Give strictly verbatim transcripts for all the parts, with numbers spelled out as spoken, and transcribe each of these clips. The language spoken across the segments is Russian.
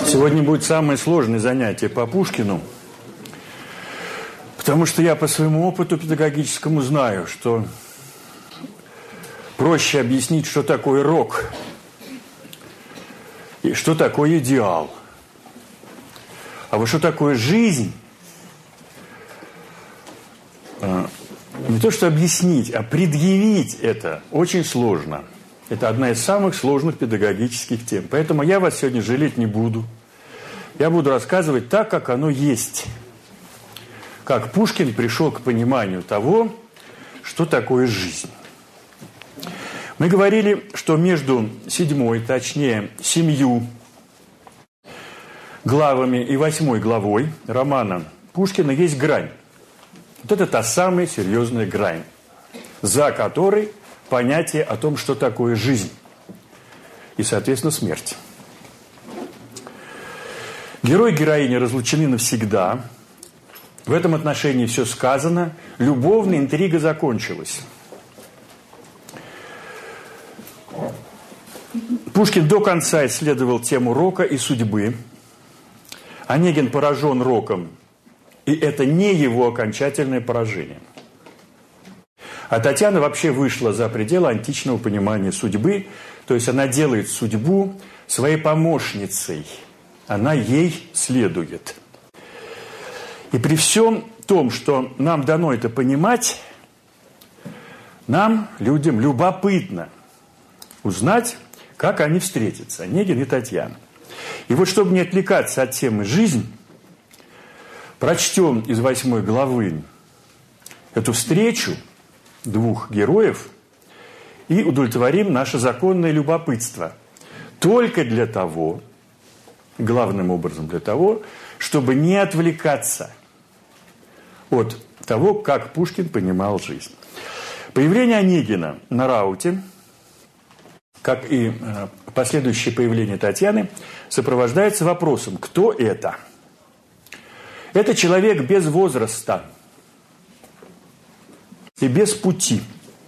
Сегодня будет самое сложное занятие по Пушкину, потому что я по своему опыту педагогическому знаю, что проще объяснить, что такое рок и что такое идеал. А вот что такое жизнь, не то что объяснить, а предъявить это очень сложно. Это одна из самых сложных педагогических тем. Поэтому я вас сегодня жалеть не буду. Я буду рассказывать так, как оно есть. Как Пушкин пришел к пониманию того, что такое жизнь. Мы говорили, что между седьмой, точнее, семью главами и восьмой главой романа Пушкина есть грань. Вот это та самая серьезная грань, за которой понятие о том, что такое жизнь и, соответственно, смерть. Герой и героиня разлучены навсегда. В этом отношении все сказано. Любовная интрига закончилась. Пушкин до конца исследовал тему рока и судьбы. Онегин поражен роком, и это не его окончательное поражение. А Татьяна вообще вышла за пределы античного понимания судьбы, то есть она делает судьбу своей помощницей, она ей следует. И при всем том, что нам дано это понимать, нам, людям, любопытно узнать, как они встретятся, Онегин и Татьяна. И вот, чтобы не отвлекаться от темы «жизнь», прочтем из восьмой главы эту встречу двух героев и удовлетворим наше законное любопытство. Только для того, главным образом для того, чтобы не отвлекаться от того, как Пушкин понимал жизнь. Появление Онегина на рауте, как и последующее появление Татьяны, сопровождается вопросом: кто это? Это человек без возраста и без пути.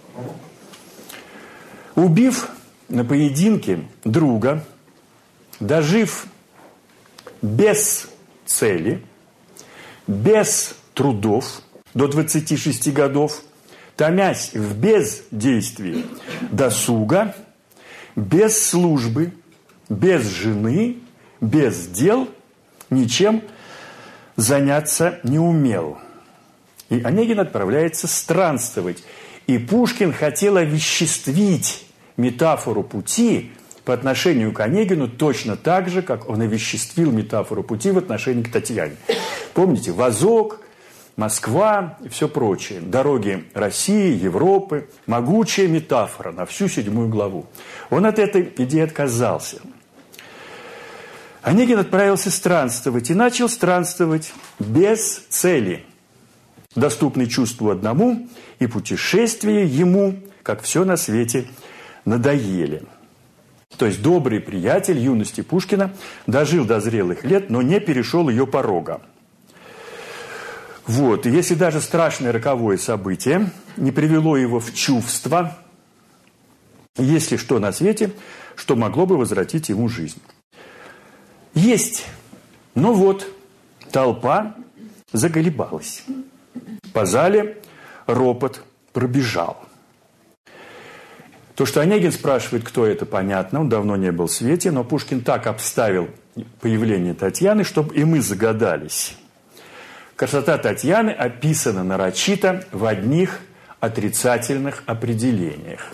Убив на поединке друга, дожив без цели, без трудов до двадцати шести годов, томясь в бездействии досуга, без службы, без жены, без дел, ничем заняться не умел. И Онегин отправляется странствовать. И Пушкин хотел овеществить метафору пути по отношению к Онегину точно так же, как он овеществил метафору пути в отношении к Татьяне. Помните, Вазок, Москва и все прочее. Дороги России, Европы. Могучая метафора на всю седьмую главу. Он от этой идеи отказался. Онегин отправился странствовать и начал странствовать без цели, доступный чувству одному, и путешествия ему, как все на свете, надоели. То есть добрый приятель юности Пушкина дожил до зрелых лет, но не перешел ее порога. Вот. И если даже страшное роковое событие не привело его в чувство, есть ли что на свете, что могло бы возвратить ему жизнь? Есть. Но вот толпа заколебалась. По зале ропот пробежал. То, что Онегин спрашивает, кто это, понятно. Он давно не был в свете, но Пушкин так обставил появление Татьяны, чтобы и мы загадались. Красота Татьяны описана нарочито в одних отрицательных определениях.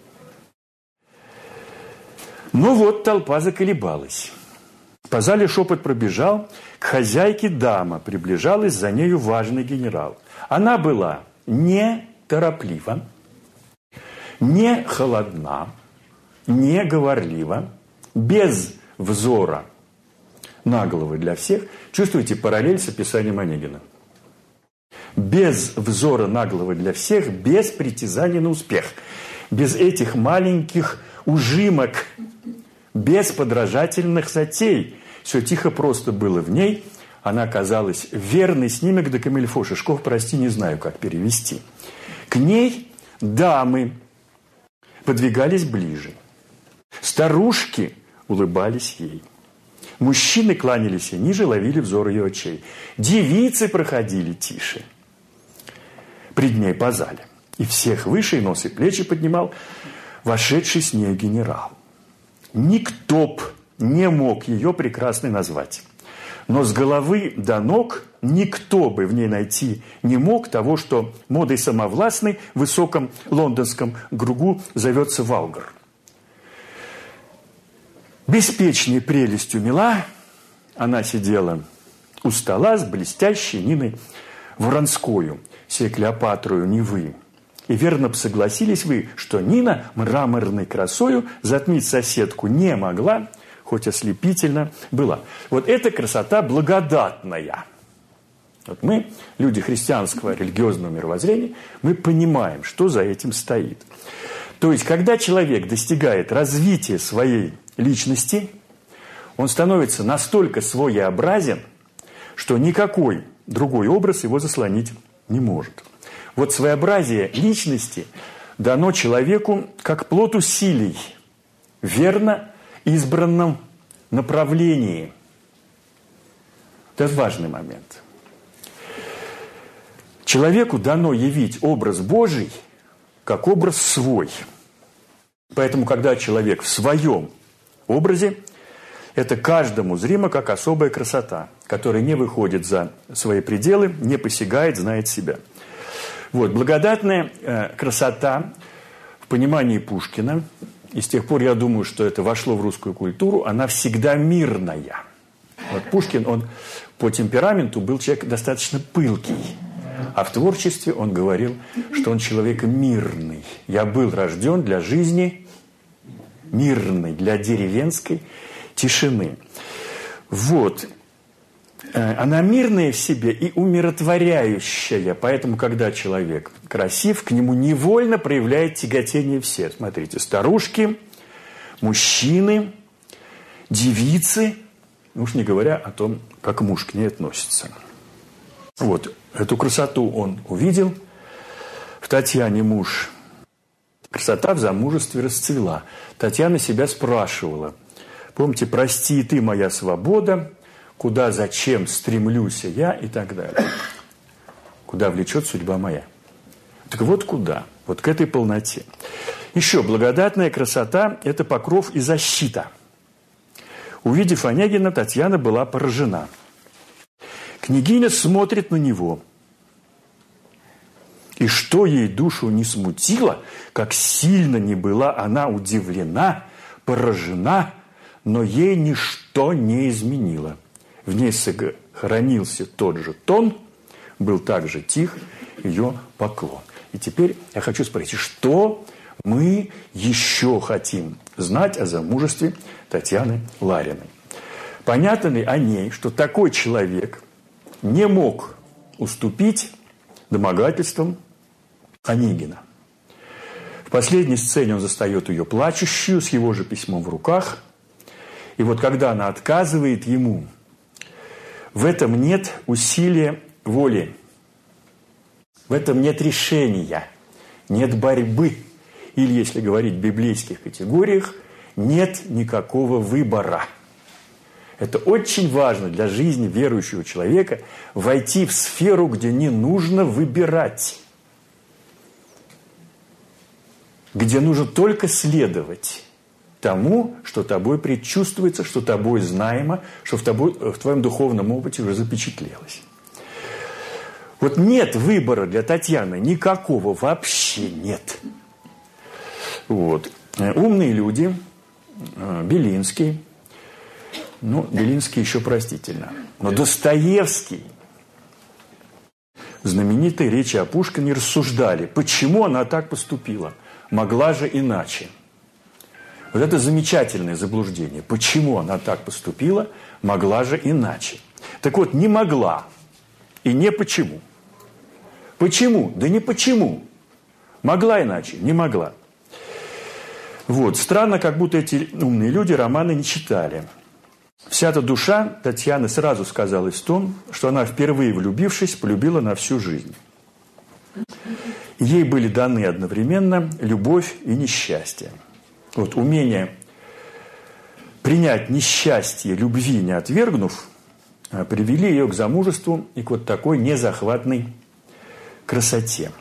Ну вот, толпа заколебалась. По зале шепот пробежал, к хозяйке дама, приближалась за нею важный генерал. Она была не тороплива, не холодна, не говорлива, без взора наглого для всех. Чувствуете параллель с описанием Онегина? Без взора наглого для всех, без притязаний на успех, без этих маленьких ужимок, без подражательных затей. Все тихо просто было в ней. Она казалась верный снимок де камильфо. Шишков, прости, не знаю, как перевести. К ней дамы подвигались ближе. Старушки улыбались ей. Мужчины кланялись и ниже, ловили взор ее очей. Девицы проходили тише, пред ней по зале. И всех выше, и нос, и плечи поднимал вошедший с нею генерал. Никто б не мог ее прекрасной назвать. Но с головы до ног никто бы в ней найти не мог того, что модой самовластной в высоком лондонском кругу зовется валгар. Беспечной прелестью мила она сидела у стола с блестящей Ниной Воронскою, сей Клеопатрою Невы. И верно б согласились вы, что Нина мраморной красою затмить соседку не могла, хоть ослепительно была. Вот эта красота благодатная. Вот мы, люди христианского религиозного мировоззрения, мы понимаем, что за этим стоит. То есть, когда человек достигает развития своей личности, он становится настолько своеобразен, что никакой другой образ его заслонить не может. Вот своеобразие личности дано человеку как плод усилий в верно избранном направлении. Это важный момент. Человеку дано явить образ Божий как образ свой. Поэтому, когда человек в своем образе, это каждому зримо как особая красота, которая не выходит за свои пределы, не посягает, знает себя. Вот, благодатная э, красота в понимании Пушкина, и с тех пор я думаю, что это вошло в русскую культуру, она всегда мирная. Вот Пушкин, он по темпераменту был человек достаточно пылкий, а в творчестве он говорил, что он человек мирный. Я был рожден для жизни мирной, для деревенской тишины. Вот. Она мирная в себе и умиротворяющая. Поэтому, когда человек красив, к нему невольно проявляет тяготение все. Смотрите, старушки, мужчины, девицы, уж не говоря о том, как муж к ней относится. Вот, эту красоту он увидел. В Татьяне муж. Красота в замужестве расцвела. Татьяна себя спрашивала. Помните, прости ты, моя свобода, куда, зачем стремлюсь я и так далее. Куда влечет судьба моя. Так вот куда? Вот к этой полноте. Еще благодатная красота – это покров и защита. Увидев Онегина, Татьяна была поражена. Княгиня смотрит на него. И что ей душу не смутило, как сильно не была она удивлена, поражена, но ей ничто не изменило. В ней сохранился тот же тон, был также тих ее поклон. И теперь я хочу спросить, что мы еще хотим знать о замужестве Татьяны Лариной? Понятно ли о ней, что такой человек не мог уступить домогательствам Онегина? В последней сцене он застает ее плачущую, с его же письмом в руках. И вот когда она отказывает ему, в этом нет усилия воли, в этом нет решения, нет борьбы. Или, если говорить в библейских категориях, нет никакого выбора. Это очень важно для жизни верующего человека – войти в сферу, где не нужно выбирать, где нужно только следовать тому, что тобой предчувствуется, что тобой знаемо, что в, тобой, в твоем духовном опыте уже запечатлелось. Вот нет выбора для Татьяны никакого, вообще нет. Вот. Умные люди, Белинский, ну, Белинский еще простительно, но Достоевский, знаменитые речи о Пушкине рассуждали, почему она так поступила, могла же иначе. Вот это замечательное заблуждение. Почему она так поступила, могла же иначе. Так вот, не могла и не почему. Почему? Да не почему. Могла иначе? Не могла. Вот. Странно, как будто эти умные люди романы не читали. Вся эта душа Татьяны сразу сказалась в том, что она, впервые влюбившись, полюбила на всю жизнь. Ей были даны одновременно любовь и несчастье. Вот умение принять несчастье любви, не отвергнув, привели ее к замужеству и к вот такой незахватной красоте.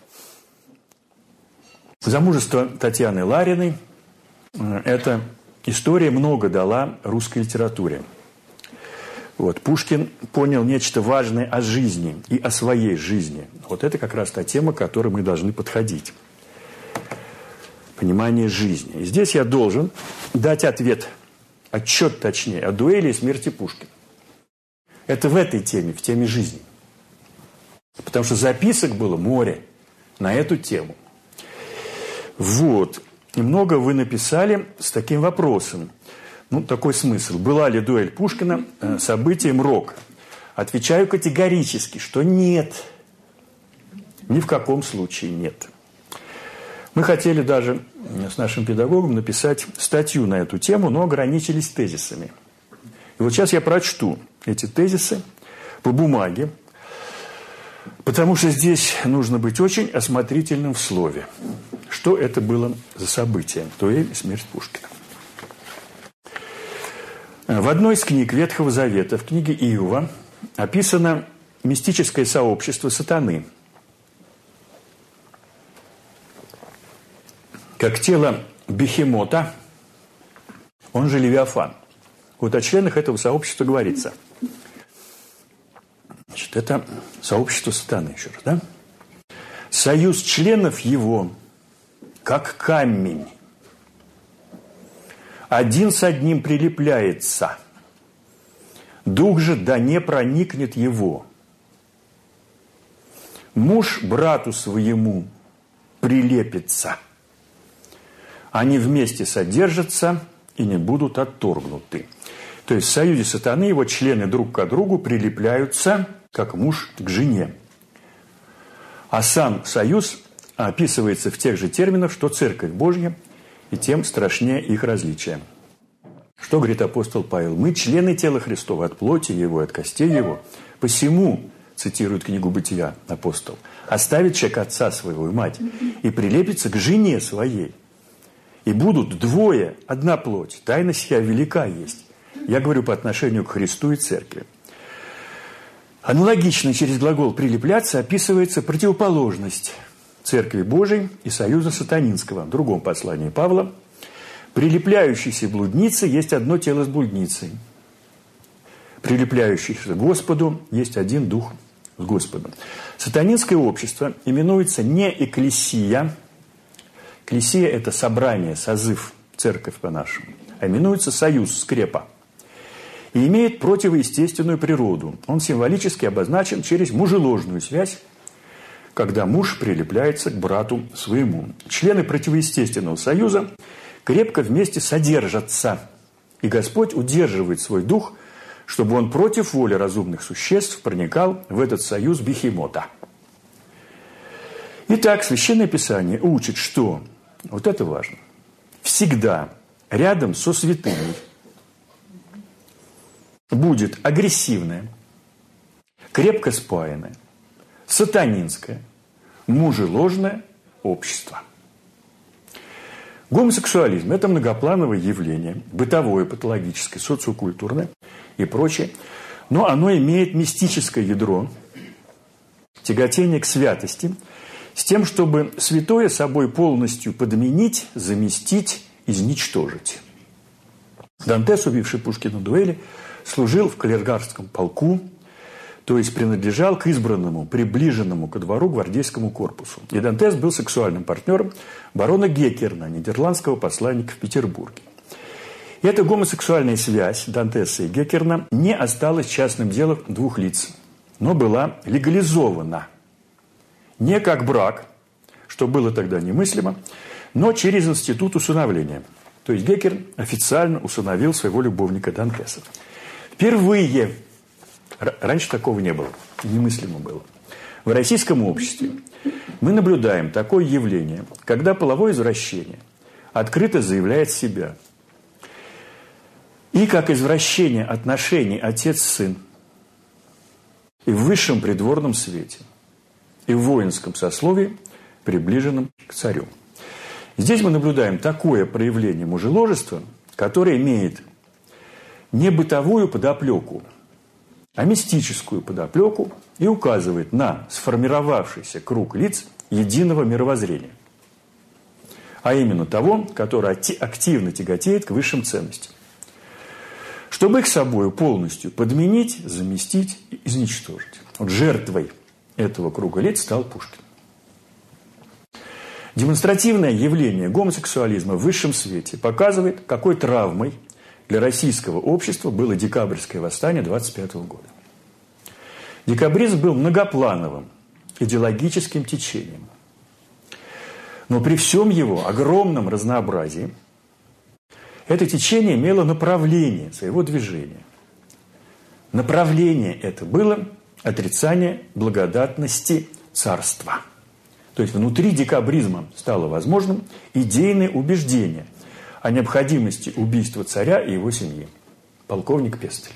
Замужество Татьяны Лариной – эта история много дала русской литературе. Вот, Пушкин понял нечто важное о жизни и о своей жизни. Вот это как раз та тема, к которой мы должны подходить. Понимание жизни. И здесь я должен дать ответ, отчет точнее, о дуэли и смерти Пушкина. Это в этой теме, в теме жизни. Потому что записок было море на эту тему. Вот. И много вы написали с таким вопросом. Ну, такой смысл. Была ли дуэль Пушкина событием рока? Отвечаю категорически, что нет. Ни в каком случае нет. Мы хотели даже с нашим педагогом написать статью на эту тему, но ограничились тезисами. И вот сейчас я прочту эти тезисы по бумаге, потому что здесь нужно быть очень осмотрительным в слове. Что это было за событие? Дуэль и смерть Пушкина. В одной из книг Ветхого Завета, в книге Иова, описано мистическое сообщество сатаны. Как тело Бехемота, он же Левиафан. Вот о членах этого сообщества говорится. Значит, это сообщество сатаны, еще раз, да? Союз членов его, как камень. Один с одним прилепляется. Дух же да не проникнет его. Муж брату своему прилепится. Они вместе содержатся и не будут отторгнуты. То есть в союзе сатаны его члены друг к другу прилепляются, как муж к жене. А сам союз описывается в тех же терминах, что Церковь Божья, и тем страшнее их различия. Что говорит апостол Павел? «Мы члены тела Христова, от плоти Его, от костей Его. Посему, цитирует книгу Бытия апостол, оставит человек отца своего и мать и прилепится к жене своей. И будут двое, одна плоть. Тайна сия велика есть». Я говорю по отношению к Христу и Церкви. Аналогично через глагол «прилепляться» описывается противоположность Церкви Божией и союза сатанинского. В другом послании Павла: «Прилепляющийся блуднице есть одно тело с блудницей. Прилепляющийся к Господу есть один дух с Господом». Сатанинское общество именуется не экклесия. Экклесия – это собрание, созыв, церковь по-нашему. А именуется союз, скрепа. И имеет противоестественную природу. Он символически обозначен через мужеложную связь, когда муж прилепляется к брату своему. Члены противоестественного союза крепко вместе содержатся, и Господь удерживает свой дух, чтобы он против воли разумных существ проникал в этот союз Бехемота. Итак, Священное Писание учит, что, вот это важно, всегда рядом со святыней будет агрессивное, крепко спаянное, сатанинское, мужеложное общество. Гомосексуализм – это многоплановое явление, бытовое, патологическое, социокультурное и прочее, но оно имеет мистическое ядро, тяготение к святости, с тем, чтобы святое собой полностью подменить, заместить, изничтожить. Дантес, убивший Пушкина в дуэли, служил в кавалергардском полку, то есть принадлежал к избранному, приближенному ко двору гвардейскому корпусу. И Дантес был сексуальным партнером барона Геккерна, нидерландского посланника в Петербурге. И эта гомосексуальная связь Дантеса и Геккерна не осталась частным делом двух лиц, но была легализована. Не как брак, что было тогда немыслимо, но через институт усыновления. То есть Геккерн официально усыновил своего любовника Дантеса. Впервые, раньше такого не было, немыслимо было, в российском обществе мы наблюдаем такое явление, когда половое извращение открыто заявляет себя. И как извращение отношений отец-сын, и в высшем придворном свете, и в воинском сословии, приближенном к царю. Здесь мы наблюдаем такое проявление мужеложества, которое имеет не бытовую подоплеку, а мистическую подоплеку и указывает на сформировавшийся круг лиц единого мировоззрения, а именно того, которое активно тяготеет к высшим ценностям, чтобы их собою полностью подменить, заместить и изничтожить. Вот жертвой этого круга лиц стал Пушкин. Демонстративное явление гомосексуализма в высшем свете показывает, какой травмой для российского общества было декабрьское восстание двадцать пятого года. Декабризм был многоплановым идеологическим течением. Но при всем его огромном разнообразии это течение имело направление своего движения. Направление это было отрицание благодатности царства. То есть внутри декабризма стало возможным идейное убеждение о необходимости убийства царя и его семьи. Полковник Пестель.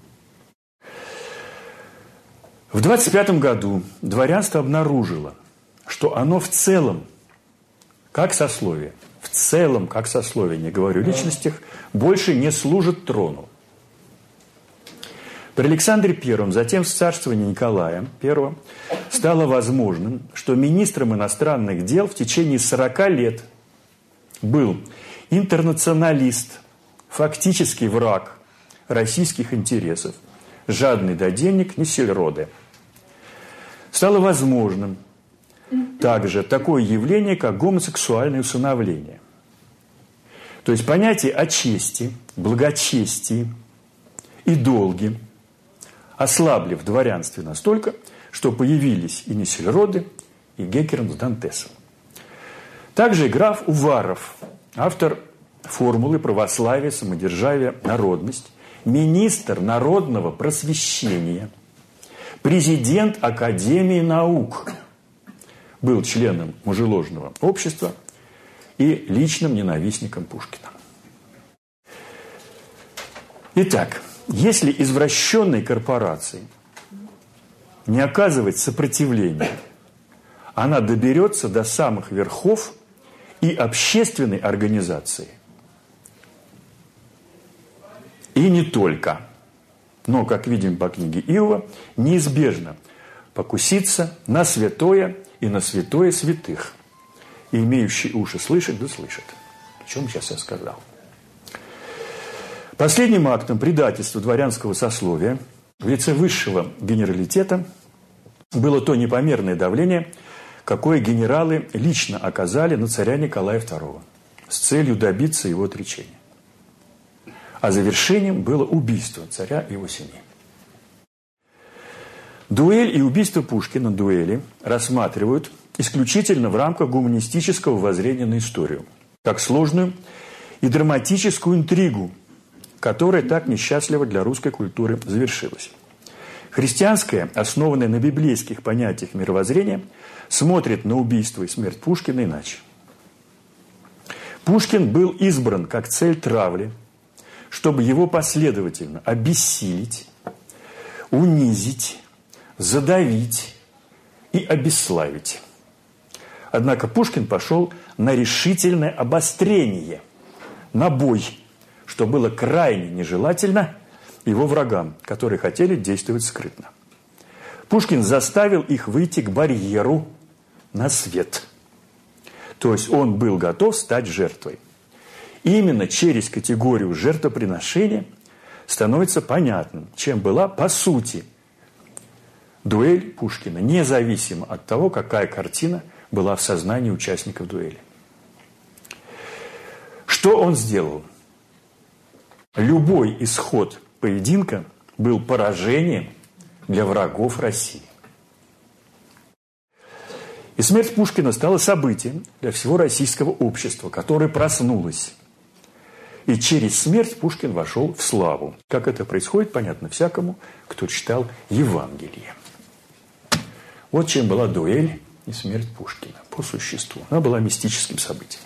В двадцать пятом году дворянство обнаружило, что оно в целом, как сословие, в целом, как сословие, не говорю о личностях, больше не служит трону. При Александре Первом, затем с царствования Николая Первого, стало возможным, что министром иностранных дел в течение сорока лет был интернационалист, фактически враг российских интересов, жадный до денег Несельроде. Стало возможным также такое явление, как гомосексуальное усыновление. То есть понятие о чести, благочестии и долге ослабли в дворянстве настолько, что появились и Несельроде, и Геккерн с Дантесом. Также и граф Уваров, автор формулы православия, самодержавия, народность, министр народного просвещения, президент Академии наук, был членом мужеложного общества и личным ненавистником Пушкина. Итак, если извращенной корпорации не оказывать сопротивления, она доберется до самых верхов и общественной организации. И не только. Но, как видим по книге Иова, неизбежно покуситься на святое и на святое святых. И имеющие уши слышать, да слышат. О чем сейчас я сказал. Последним актом предательства дворянского сословия в лице высшего генералитета было то непомерное давление, какое генералы лично оказали на царя Николая Второго с целью добиться его отречения. А завершением было убийство царя и его семьи. Дуэль и убийство Пушкина, дуэли, рассматривают исключительно в рамках гуманистического воззрения на историю, как сложную и драматическую интригу, которая так несчастливо для русской культуры завершилась. Христианское, основанное на библейских понятиях мировоззрения, смотрит на убийство и смерть Пушкина иначе. Пушкин был избран как цель травли, чтобы его последовательно обессилить, унизить, задавить и обесславить. Однако Пушкин пошел на решительное обострение, на бой, что было крайне нежелательно его врагам, которые хотели действовать скрытно. Пушкин заставил их выйти к барьеру на свет. То есть он был готов стать жертвой. Именно через категорию жертвоприношения становится понятным, чем была по сути дуэль Пушкина, независимо от того, какая картина была в сознании участников дуэли. Что он сделал? Любой исход поединка был поражением для врагов России. И смерть Пушкина стала событием для всего российского общества, которое проснулось. И через смерть Пушкин вошел в славу. Как это происходит, понятно всякому, кто читал Евангелие. Вот чем была дуэль и смерть Пушкина по существу. Она была мистическим событием.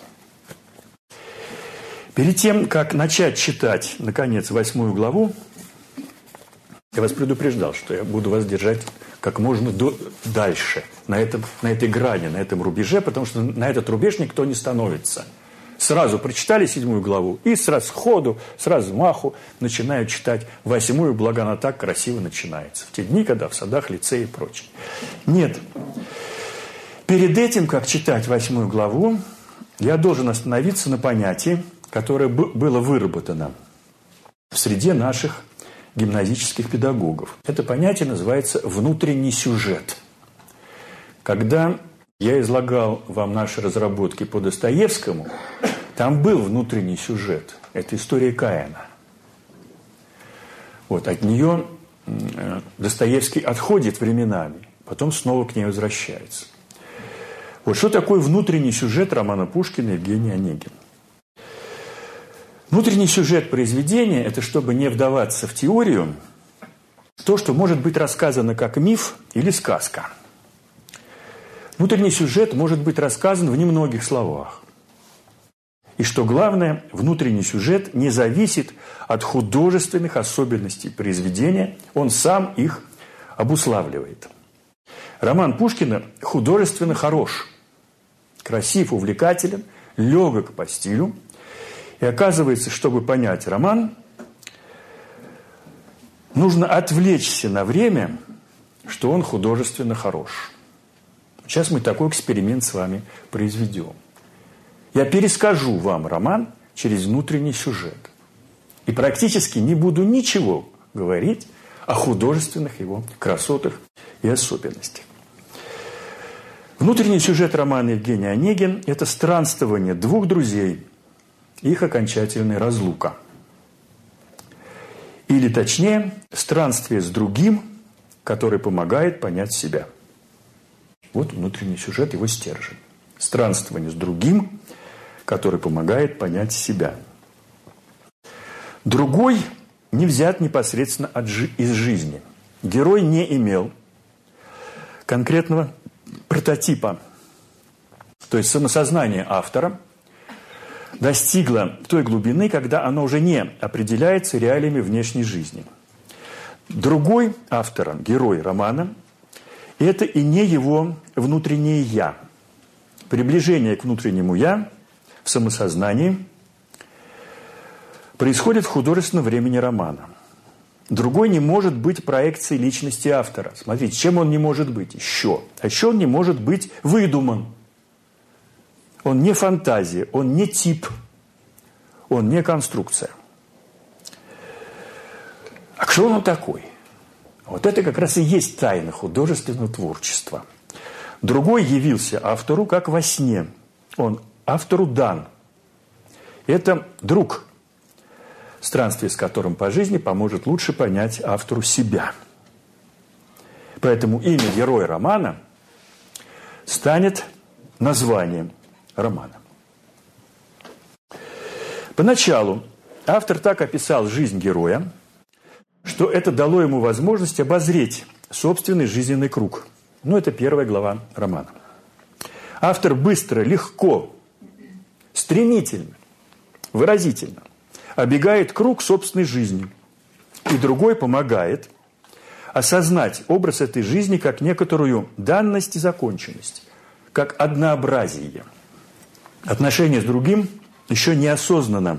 Перед тем, как начать читать, наконец, восьмую главу, я вас предупреждал, что я буду вас держать как можно до, дальше, на, этом, на этой грани, на этом рубеже, потому что на этот рубеж никто не становится. Сразу прочитали седьмую главу и сразу сходу, сразу маху начинают читать восьмую, благо она так красиво начинается. В те дни, когда в садах, лицеи и прочее. Нет. Перед этим, как читать восьмую главу, я должен остановиться на понятии, которое было выработано в среде наших гимназических педагогов. Это понятие называется «внутренний сюжет». Когда я излагал вам наши разработки по Достоевскому, там был внутренний сюжет. Это история Каина. Вот, от нее Достоевский отходит временами, потом снова к ней возвращается. Вот что такое внутренний сюжет романа Пушкина «Евгений Онегин». Внутренний сюжет произведения – это, чтобы не вдаваться в теорию, то, что может быть рассказано как миф или сказка. Внутренний сюжет может быть рассказан в немногих словах. И что главное, внутренний сюжет не зависит от художественных особенностей произведения, он сам их обуславливает. Роман Пушкина художественно хорош, красив, увлекателен, легок по стилю. И оказывается, чтобы понять роман, нужно отвлечься на время, что он художественно хорош. Сейчас мы такой эксперимент с вами произведем. Я перескажу вам роман через внутренний сюжет. И практически не буду ничего говорить о художественных его красотах и особенностях. Внутренний сюжет романа Евгений Онегин – это странствование двух друзей, их окончательная разлука. Или точнее, странствие с другим, который помогает понять себя. Вот внутренний сюжет, его стержень. Странствование с другим, который помогает понять себя. Другой не взят непосредственно от жи- из жизни. Герой не имел конкретного прототипа. То есть самосознание автора достигло той глубины, когда оно уже не определяется реалиями внешней жизни. Другой автор, герой романа, это и не его внутреннее «я». Приближение к внутреннему «я» в самосознании происходит в художественном времени романа. Другой не может быть проекцией личности автора. Смотрите, чем он не может быть? Еще. А еще он не может быть выдуман. Он не фантазия, он не тип, он не конструкция. А кто он такой? Вот это как раз и есть тайна художественного творчества. Другой явился автору как во сне. Он автору дан. Это друг, странствие с которым по жизни поможет лучше понять автору себя. Поэтому имя героя романа станет названием романа. Поначалу автор так описал жизнь героя, что это дало ему возможность обозреть собственный жизненный круг. Ну, это первая глава романа. Автор быстро, легко, стремительно, выразительно обегает круг собственной жизни. И другой помогает осознать образ этой жизни как некоторую данность и законченность, как однообразие. Отношение с другим еще неосознанно.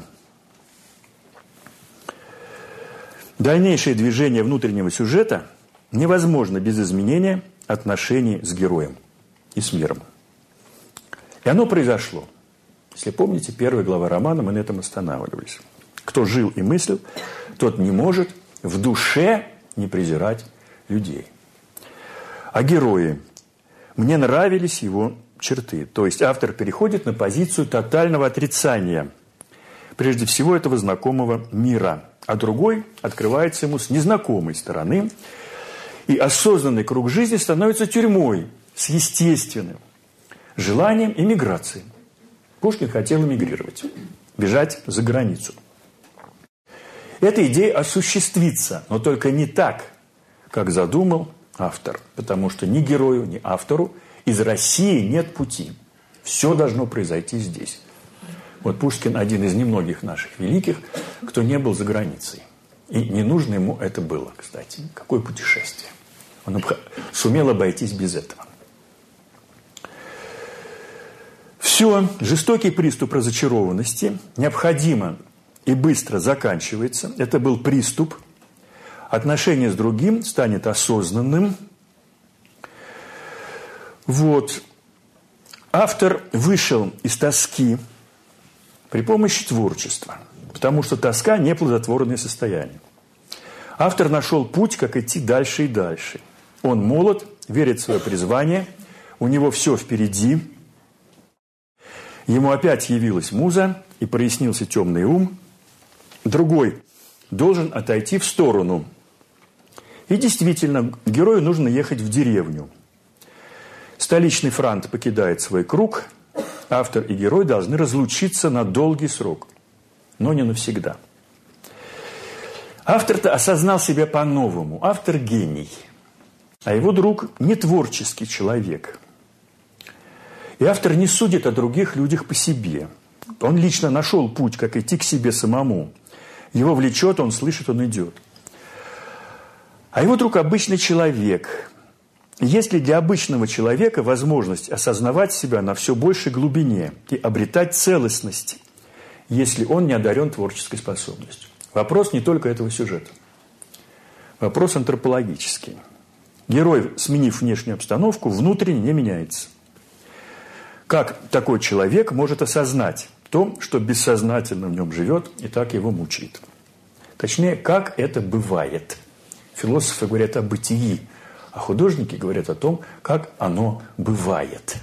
Дальнейшее движение внутреннего сюжета невозможно без изменения отношений с героем и с миром. И оно произошло. Если помните, первая глава романа, мы на этом останавливались. Кто жил и мыслил, тот не может в душе не презирать людей. А герои, мне нравились его черты. То есть автор переходит на позицию тотального отрицания, прежде всего, этого знакомого мира. А другой открывается ему с незнакомой стороны. И осознанный круг жизни становится тюрьмой с естественным желанием эмиграции. Пушкин хотел эмигрировать, бежать за границу. Эта идея осуществится, но только не так, как задумал автор. Потому что ни герою, ни автору из России нет пути. Все должно произойти здесь. Вот Пушкин один из немногих наших великих, кто не был за границей. И не нужно ему это было, кстати. Какое путешествие. Он сумел обойтись без этого. Все, жестокий приступ разочарованности необходимо и быстро заканчивается. Это был приступ. Отношение с другим станет осознанным. Вот. Автор вышел из тоски при помощи творчества, потому что тоска – неплодотворное состояние. Автор нашел путь, как идти дальше и дальше. Он молод, верит в свое призвание, у него все впереди. Ему опять явилась муза и прояснился темный ум. Другой должен отойти в сторону. И действительно, герою нужно ехать в деревню. Столичный франт покидает свой круг. Автор и герой должны разлучиться на долгий срок, но не навсегда. Автор-то осознал себя по-новому. Автор – гений, а его друг – не творческий человек. И автор не судит о других людях по себе. Он лично нашел путь, как идти к себе самому. Его влечет, он слышит, он идет. А его друг – обычный человек. Есть ли для обычного человека возможность осознавать себя на все большей глубине и обретать целостность, если он не одарен творческой способностью? Вопрос не только этого сюжета. Вопрос антропологический. Герой, сменив внешнюю обстановку, внутренне не меняется. Как такой человек может осознать то, что бессознательно в нем живет и так его мучает? Точнее, как это бывает? Философы говорят о бытии, а художники говорят о том, как оно бывает.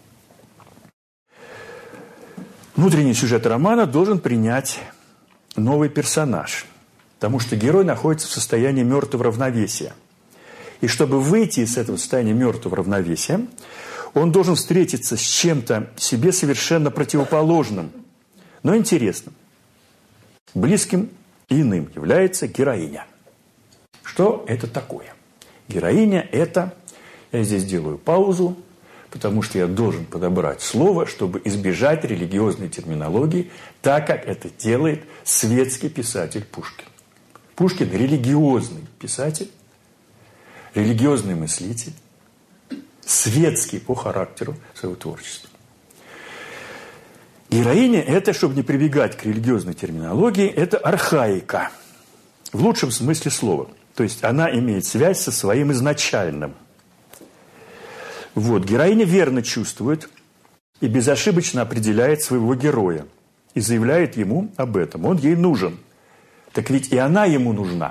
Внутренний сюжет романа должен принять новый персонаж, потому что герой находится в состоянии мертвого равновесия. И чтобы выйти из этого состояния мертвого равновесия, он должен встретиться с чем-то себе совершенно противоположным, но интересным. Близким и иным является героиня. Что это такое? Героиня – это, я здесь делаю паузу, потому что я должен подобрать слово, чтобы избежать религиозной терминологии, так как это делает светский писатель Пушкин. Пушкин – религиозный писатель, религиозный мыслитель, светский по характеру своего творчества. Героиня – это, чтобы не прибегать к религиозной терминологии, это архаика, в лучшем смысле слова. То есть она имеет связь со своим изначальным. Вот, героиня верно чувствует и безошибочно определяет своего героя и заявляет ему об этом. Он ей нужен. Так ведь и она ему нужна.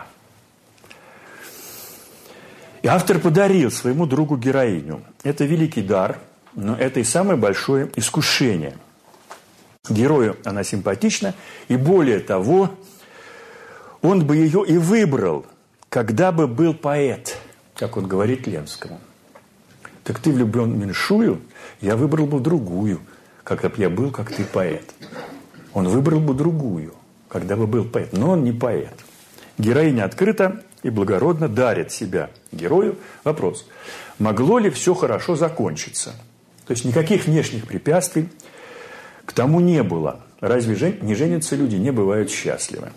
И автор подарил своему другу героиню. Это великий дар, но это и самое большое искушение. Герою она симпатична, и более того, он бы ее и выбрал, когда бы был поэт, как он говорит Ленскому. Так ты влюблен в меньшую, я выбрал бы другую, когда бы я был, как ты, поэт. Он выбрал бы другую, когда бы был поэт, но он не поэт. Героиня открыто и благородно дарит себя герою. Вопрос, могло ли все хорошо закончиться? То есть никаких внешних препятствий к тому не было. Разве жен... не женятся люди, не бывают счастливы?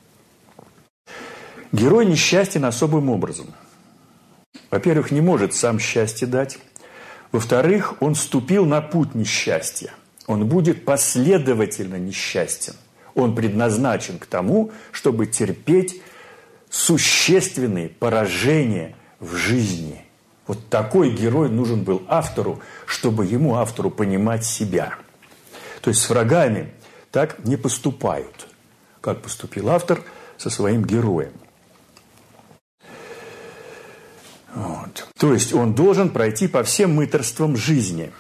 Герой несчастен особым образом. Во-первых, не может сам счастье дать. Во-вторых, он вступил на путь несчастья. Он будет последовательно несчастен. Он предназначен к тому, чтобы терпеть существенные поражения в жизни. Вот такой герой нужен был автору, чтобы ему, автору, понимать себя. То есть с врагами так не поступают, как поступил автор со своим героем. Вот. То есть он должен пройти по всем мытарствам жизни.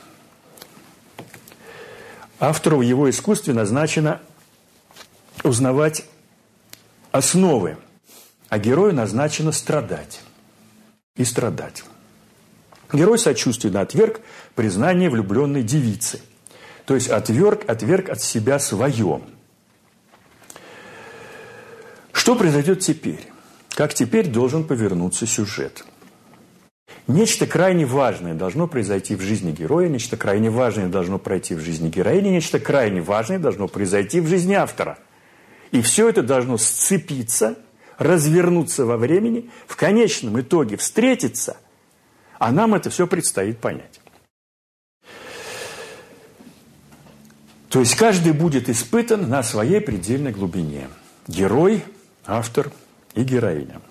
Автору в его искусстве назначено узнавать основы, а герою назначено страдать. И страдать. Герой сочувственно отверг признание влюбленной девицы. То есть отверг, отверг от себя свое. Что произойдет теперь? Как теперь должен повернуться сюжет? Нечто крайне важное должно произойти в жизни героя, нечто крайне важное должно пройти в жизни героини, нечто крайне важное должно произойти в жизни автора. И все это должно сцепиться, развернуться во времени, в конечном итоге встретиться, а нам это все предстоит понять. То есть каждый будет испытан на своей предельной глубине. Герой, автор и героиня.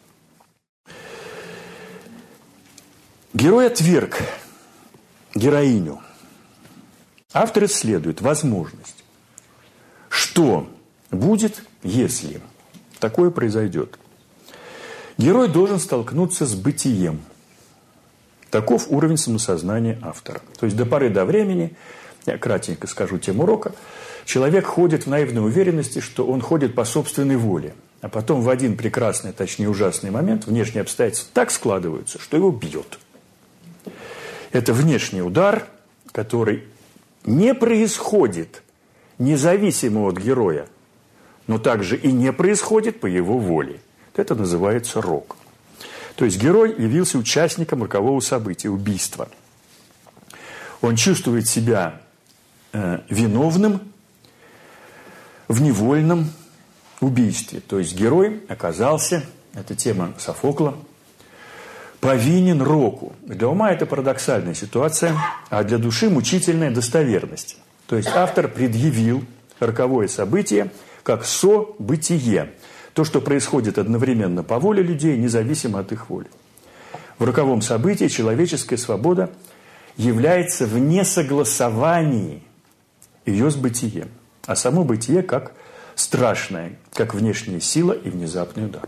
Герой отверг героиню. Автор исследует возможность, что будет, если такое произойдет. Герой должен столкнуться с бытием. Таков уровень самосознания автора. То есть до поры до времени, я кратенько скажу тему урока, человек ходит в наивной уверенности, что он ходит по собственной воле. А потом в один прекрасный, точнее ужасный момент внешние обстоятельства так складываются, что его бьет. Это внешний удар, который не происходит независимо от героя, но также и не происходит по его воле. Это называется рок. То есть герой явился участником рокового события, убийства. Он чувствует себя э, виновным в невольном убийстве. То есть герой оказался, это тема Софокла, повинен року. Для ума это парадоксальная ситуация, а для души мучительная достоверность. То есть автор предъявил роковое событие как событие. То, что происходит одновременно по воле людей, независимо от их воли. В роковом событии человеческая свобода является в несогласовании ее с бытием. А само бытие как страшное, как внешняя сила и внезапный удар.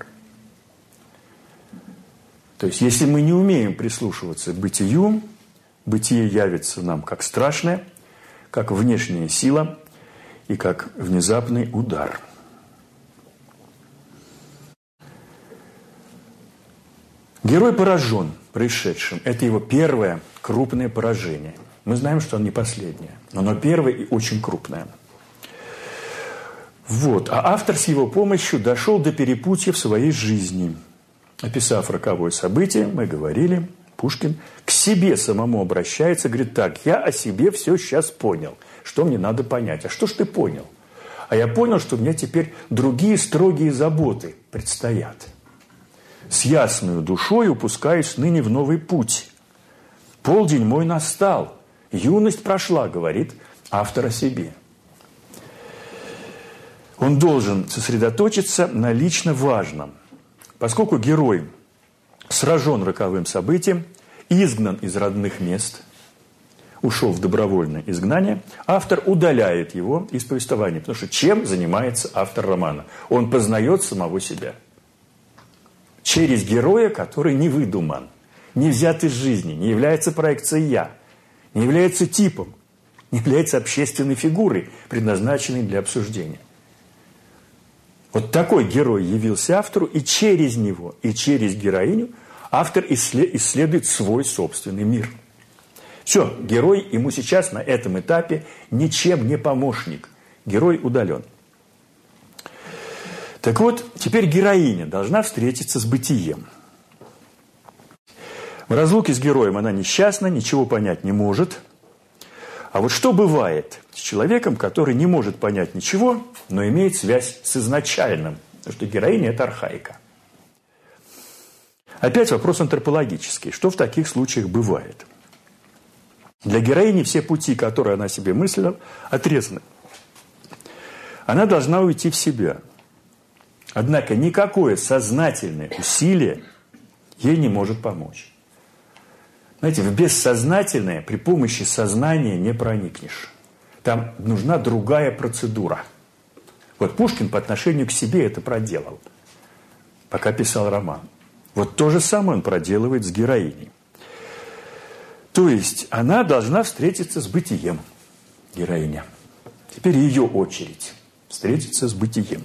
То есть, если мы не умеем прислушиваться к бытию, бытие явится нам как страшное, как внешняя сила и как внезапный удар. Герой поражен происшедшим. Это его первое крупное поражение. Мы знаем, что оно не последнее, но оно первое и очень крупное. Вот. А автор с его помощью дошел до перепутья в своей жизни. Описав роковое событие, мы говорили, Пушкин к себе самому обращается, говорит: так, я о себе все сейчас понял, что мне надо понять. А что ж ты понял? А я понял, что у меня теперь другие строгие заботы предстоят. С ясною душой упускаюсь ныне в новый путь. Полдень мой настал, юность прошла, говорит автор о себе. Он должен сосредоточиться на лично важном. Поскольку герой сражен роковым событием, изгнан из родных мест, ушел в добровольное изгнание, автор удаляет его из повествования. Потому что чем занимается автор романа? Он познает самого себя. Через героя, который не выдуман, не взят из жизни, не является проекцией «я», не является типом, не является общественной фигурой, предназначенной для обсуждения. Вот такой герой явился автору, и через него, и через героиню автор исследует свой собственный мир. Все, герой ему сейчас на этом этапе ничем не помощник. Герой удален. Так вот, теперь героиня должна встретиться с бытием. В разлуке с героем она несчастна, ничего понять не может. А вот что бывает с человеком, который не может понять ничего, но имеет связь с изначальным? Потому что героиня – это архаика. Опять вопрос антропологический. Что в таких случаях бывает? Для героини все пути, которые она себе мыслила, отрезаны. Она должна уйти в себя. Однако никакое сознательное усилие ей не может помочь. Знаете, в бессознательное при помощи сознания не проникнешь. Там нужна другая процедура. Вот Пушкин по отношению к себе это проделал, пока писал роман. Вот то же самое он проделывает с героиней. То есть она должна встретиться с бытием, героиня. Теперь ее очередь встретиться с бытием.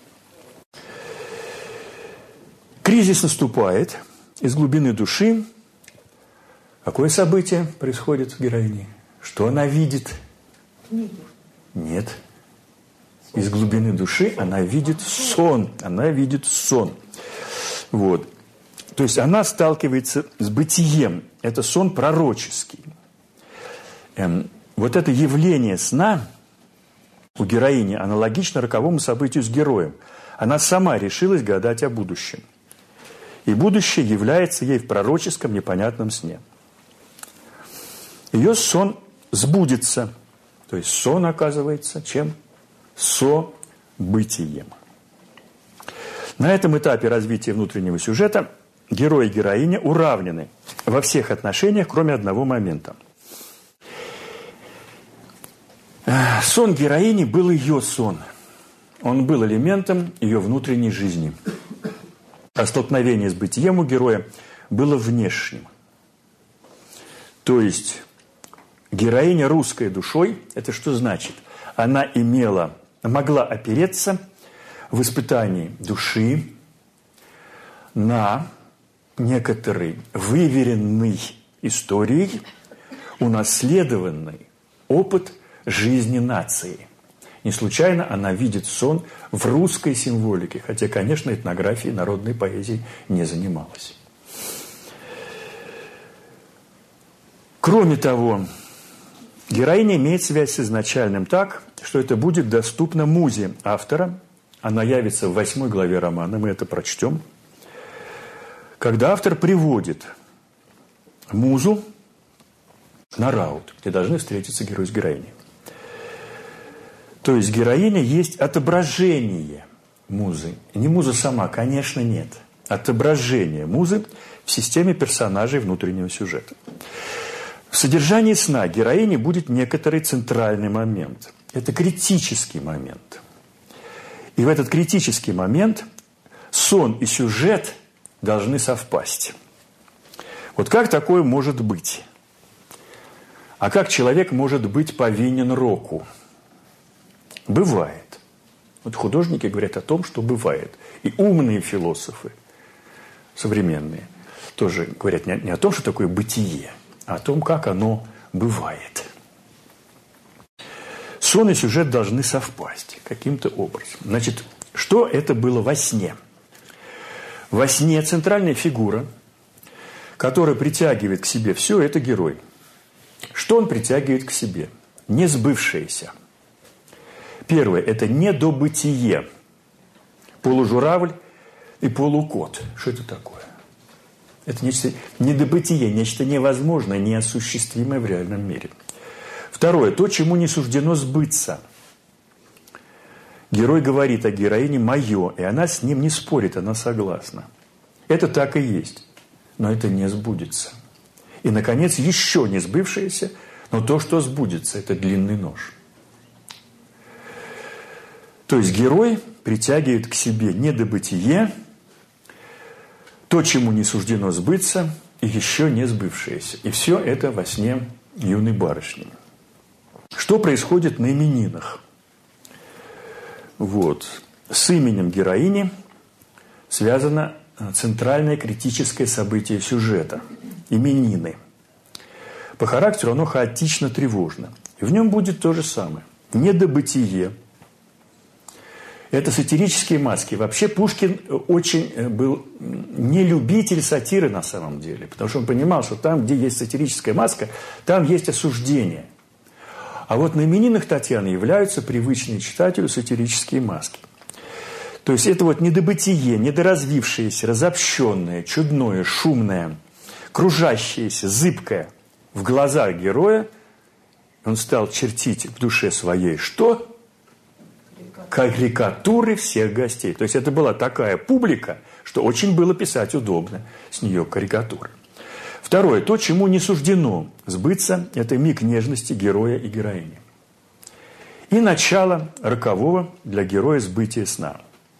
Кризис наступает из глубины души. Какое событие происходит с героиней? Что она видит? Нет. Из глубины души она видит сон. Она видит сон. Вот. То есть она сталкивается с бытием. Это сон пророческий. Эм, вот это явление сна у героини аналогично роковому событию с героем. Она сама решилась гадать о будущем. И будущее является ей в пророческом непонятном сне. Ее сон сбудется. То есть сон оказывается чем? Событием. На этом этапе развития внутреннего сюжета герой и героиня уравнены во всех отношениях, кроме одного момента. Сон героини был ее сон. Он был элементом ее внутренней жизни. А столкновение с бытием у героя было внешним. То есть героиня русской душой, это что значит? Она имела, могла опереться в испытании души на некоторый выверенный историей, унаследованный опыт жизни нации. Не случайно она видит сон в русской символике, хотя, конечно, этнографией, народной поэзией не занималась. Кроме того, героиня имеет связь с изначальным так, что это будет доступно музе автора. Она явится в восьмой главе романа, мы это прочтем. Когда автор приводит музу на раут, где должны встретиться герой с героиней. То есть героиня есть отображение музы. Не муза сама, конечно, нет. Отображение музы в системе персонажей внутреннего сюжета. В содержании сна героини будет некоторый центральный момент. Это критический момент. И в этот критический момент сон и сюжет должны совпасть. Вот как такое может быть? А как человек может быть повинен року? Бывает. Вот художники говорят о том, что бывает. И умные философы современные тоже говорят не о том, что такое бытие, а о том, как оно бывает. Сон и сюжет должны совпасть каким-то образом. Значит, что это было во сне? Во сне центральная фигура, которая притягивает к себе все, это герой. Что он притягивает к себе? Несбывшееся. Первое – это недобытие. Полужуравль и полукот. Что это такое? Это нечто недобытие, нечто невозможное, неосуществимое в реальном мире. Второе – то, чему не суждено сбыться. Герой говорит о героине «моё», и она с ним не спорит, она согласна. Это так и есть, но это не сбудется. И, наконец, еще не сбывшееся, но то, что сбудется – это длинный нож. То есть герой притягивает к себе недобытие, то, чему не суждено сбыться, и еще не сбывшееся. И все это во сне юной барышни. Что происходит на именинах? Вот. С именем героини связано центральное критическое событие сюжета – именины. По характеру оно хаотично тревожно. И в нем будет то же самое. Недобытие. Это сатирические маски. Вообще Пушкин очень был не любитель сатиры на самом деле, потому что он понимал, что там, где есть сатирическая маска, там есть осуждение. А вот на именинах Татьяны являются привычные читателю сатирические маски. То есть это вот недобытие, недоразвившееся, разобщенное, чудное, шумное, кружащееся, зыбкое в глазах героя. Он стал чертить в душе своей что? Карикатуры всех гостей. То есть это была такая публика, что очень было писать удобно с нее карикатуры. Второе. То, чему не суждено сбыться, это миг нежности героя и героини. И начало рокового для героя сбытия сна.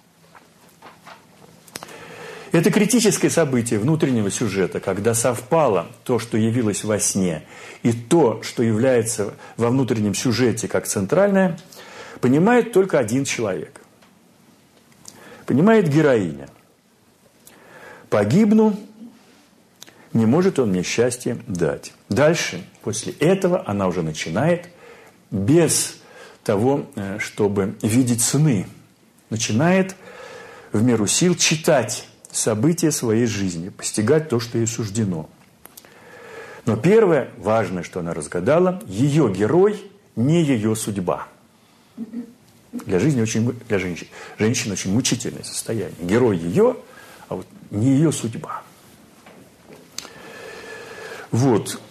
Это критическое событие внутреннего сюжета, когда совпало то, что явилось во сне, и то, что является во внутреннем сюжете как центральное, понимает только один человек. Понимает героиня. Погибну, не может он мне счастья дать. Дальше, после этого, она уже начинает без того, чтобы видеть сны, начинает в меру сил читать события своей жизни, постигать то, что ей суждено. Но первое, важное, что она разгадала, ее герой не ее судьба. Для жизни очень, для женщин, женщин очень мучительное состояние. Герой ее, а вот не ее судьба. Вот.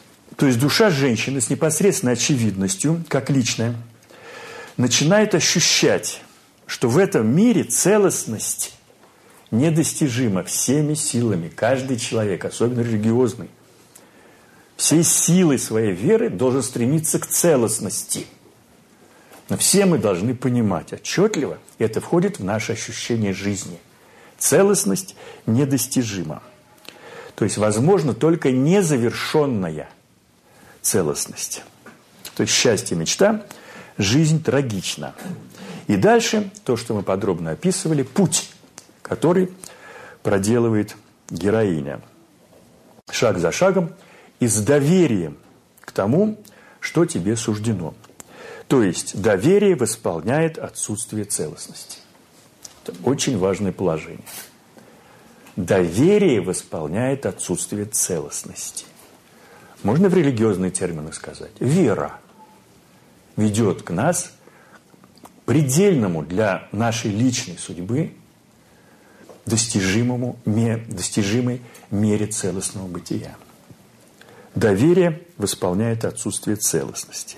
То есть душа женщины с непосредственной очевидностью, как личная, начинает ощущать, что в этом мире целостность недостижима всеми силами. Каждый человек, особенно религиозный, всей силой своей веры должен стремиться к целостности. Но все мы должны понимать отчетливо, и это входит в наше ощущение жизни. Целостность недостижима. То есть, возможно, только незавершенная целостность. То есть, счастье, мечта, жизнь трагична. И дальше, то, что мы подробно описывали, путь, который проделывает героиня. Шаг за шагом и с доверием к тому, что тебе суждено. То есть доверие восполняет отсутствие целостности. Это очень важное положение. Доверие восполняет отсутствие целостности. Можно в религиозные термины сказать. Вера ведет к нас предельному для нашей личной судьбы достижимому, достижимой мере целостного бытия. Доверие восполняет отсутствие целостности.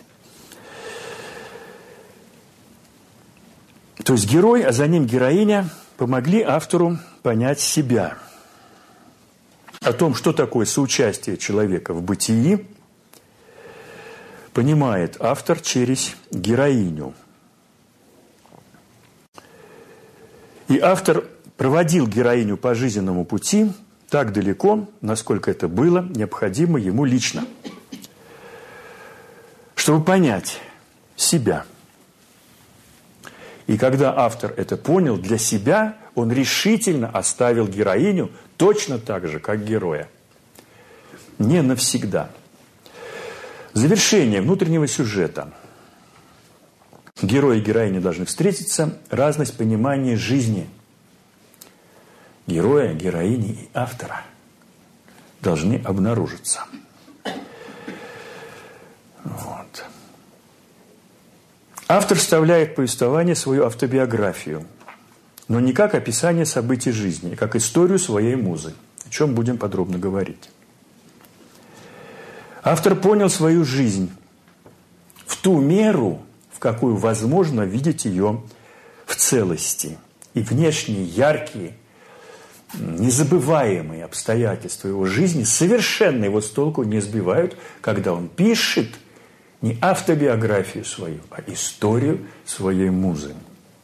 То есть герой, а за ним героиня, помогли автору понять себя. О том, что такое соучастие человека в бытии, понимает автор через героиню. И автор проводил героиню по жизненному пути так далеко, насколько это было необходимо ему лично, чтобы понять себя. И когда автор это понял для себя, он решительно оставил героиню точно так же, как героя. Не навсегда. Завершение внутреннего сюжета. Герой и героиня должны встретиться, разность понимания жизни героя, героини и автора должны обнаружиться. Вот. Автор вставляет в повествование свою автобиографию, но не как описание событий жизни, а как историю своей музы, о чем будем подробно говорить. Автор понял свою жизнь в ту меру, в какую возможно видеть ее в целости. И внешние, яркие, незабываемые обстоятельства его жизни совершенно его с толку не сбивают, когда он пишет не автобиографию свою, а историю своей музы.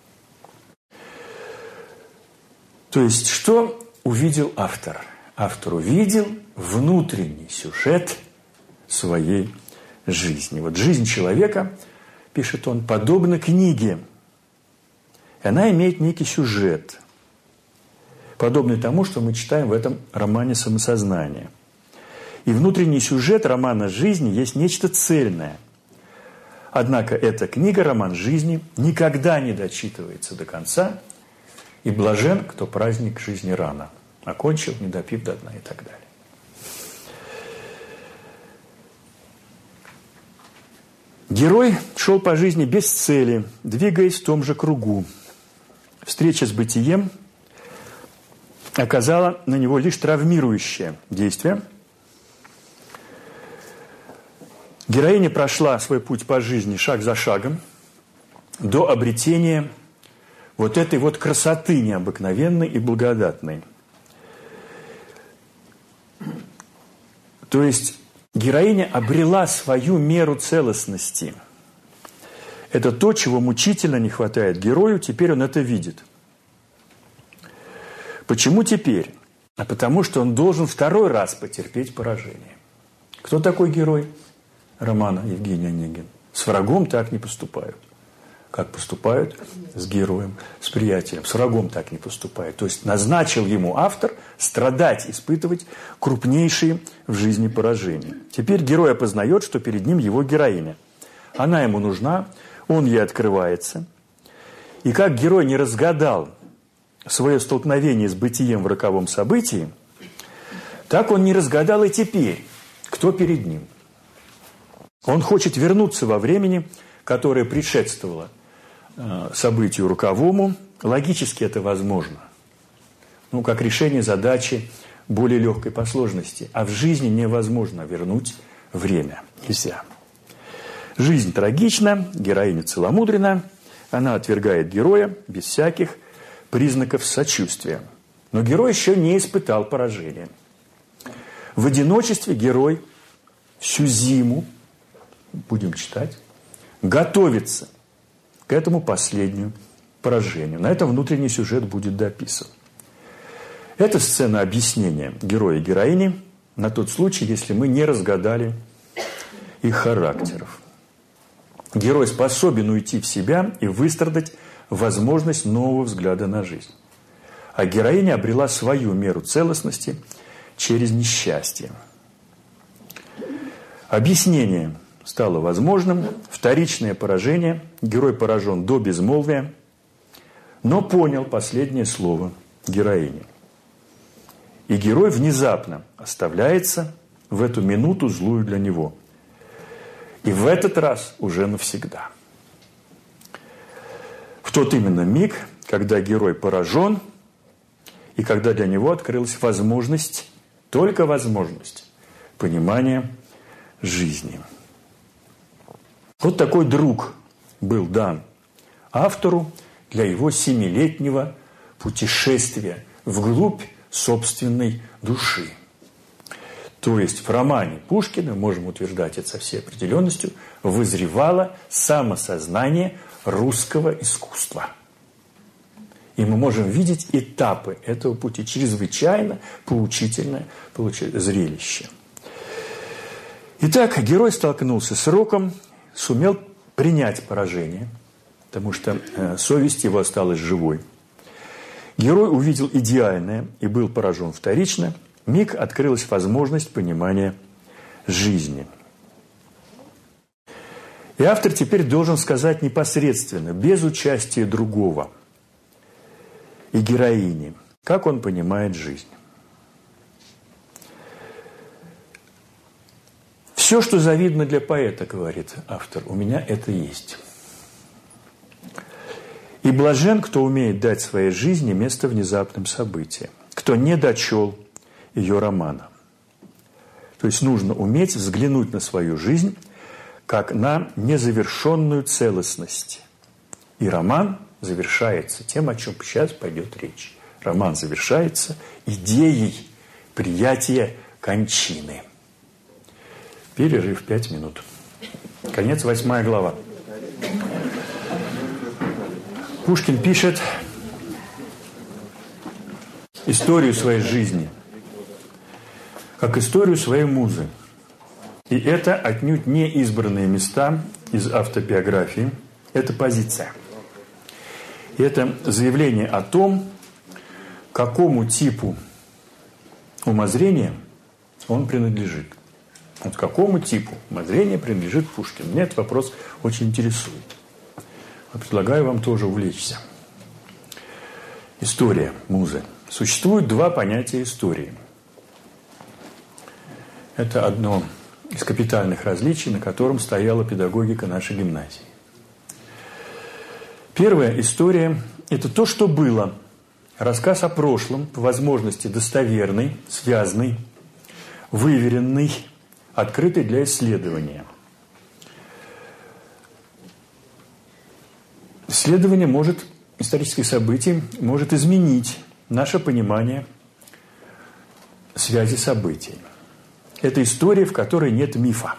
То есть, что увидел автор? Автор увидел внутренний сюжет своей жизни. Вот жизнь человека, пишет он, подобна книге. И она имеет некий сюжет, подобный тому, что мы читаем в этом романе «Самосознание». И внутренний сюжет романа жизни есть нечто цельное. Однако эта книга, роман жизни, никогда не дочитывается до конца, и блажен, кто праздник жизни рано окончил, не допив до дна и так далее. Герой шел по жизни без цели, двигаясь в том же кругу. Встреча с бытием оказала на него лишь травмирующее действие. Героиня прошла свой путь по жизни шаг за шагом до обретения вот этой вот красоты необыкновенной и благодатной. То есть героиня обрела свою меру целостности. Это то, чего мучительно не хватает герою, теперь он это видит. Почему теперь? А потому что он должен второй раз потерпеть поражение. Кто такой герой романа Евгений Онегин? С врагом так не поступают. Как поступают с героем, с приятелем. С врагом так не поступают. То есть назначил ему автор страдать, испытывать крупнейшие в жизни поражения. Теперь герой опознает, что перед ним его героиня. Она ему нужна, он ей открывается. И как герой не разгадал свое столкновение с бытием в роковом событии, так он не разгадал и теперь, кто перед ним. Он хочет вернуться во времени, которое предшествовало э, событию роковому. Логически это возможно. Ну, как решение задачи более легкой по сложности. А в жизни невозможно вернуть время. Нельзя. Жизнь трагична, героиня целомудренна, она отвергает героя без всяких признаков сочувствия. Но герой еще не испытал поражения. В одиночестве герой всю зиму, будем читать, готовится к этому последнему поражению. На этом внутренний сюжет будет дописан. Это сцена объяснения героя и героини на тот случай, если мы не разгадали их характеров. Герой способен уйти в себя и выстрадать возможность нового взгляда на жизнь. А героиня обрела свою меру целостности через несчастье. Объяснение стало возможным, вторичное поражение, герой поражен до безмолвия, но понял последнее слово героини. И герой внезапно оставляется в эту минуту злую для него. И в этот раз уже навсегда. В тот именно миг, когда герой поражен, и когда для него открылась возможность, только возможность понимания жизни. Вот такой друг был дан автору для его семилетнего путешествия вглубь собственной души. То есть в романе Пушкина, можем утверждать это со всей определенностью, вызревало самосознание русского искусства. И мы можем видеть этапы этого пути. Чрезвычайно поучительное зрелище. Итак, герой столкнулся с роком, сумел принять поражение, потому что э, совесть его осталась живой. Герой увидел идеальное и был поражен вторично. Миг открылась возможность понимания жизни. И автор теперь должен сказать непосредственно, без участия другого и героини, как он понимает жизнь. Все, что завидно для поэта, говорит автор, у меня это есть. И блажен, кто умеет дать своей жизни место внезапным событиям, кто не дочел ее романа. То есть нужно уметь взглянуть на свою жизнь как на незавершенную целостность. И роман завершается тем, о чем сейчас пойдет речь. Роман завершается идеей приятия кончины. Перерыв пять минут. Конец восьмая глава. Пушкин пишет историю своей жизни, как историю своей музы. И это отнюдь не избранные места из автобиографии, это позиция. И это заявление о том, какому типу умозрения он принадлежит. Вот какому типу умозрения принадлежит Пушкин. Меня этот вопрос очень интересует. Я предлагаю вам тоже увлечься. История музы. Существует два понятия истории. Это одно из капитальных различий, на котором стояла педагогика нашей гимназии. Первая история – это то, что было. Рассказ о прошлом, по возможности достоверный, связанный, выверенный, открытый для исследования. Исследование может, исторических событий может изменить наше понимание связи событий. Это история, в которой нет мифа.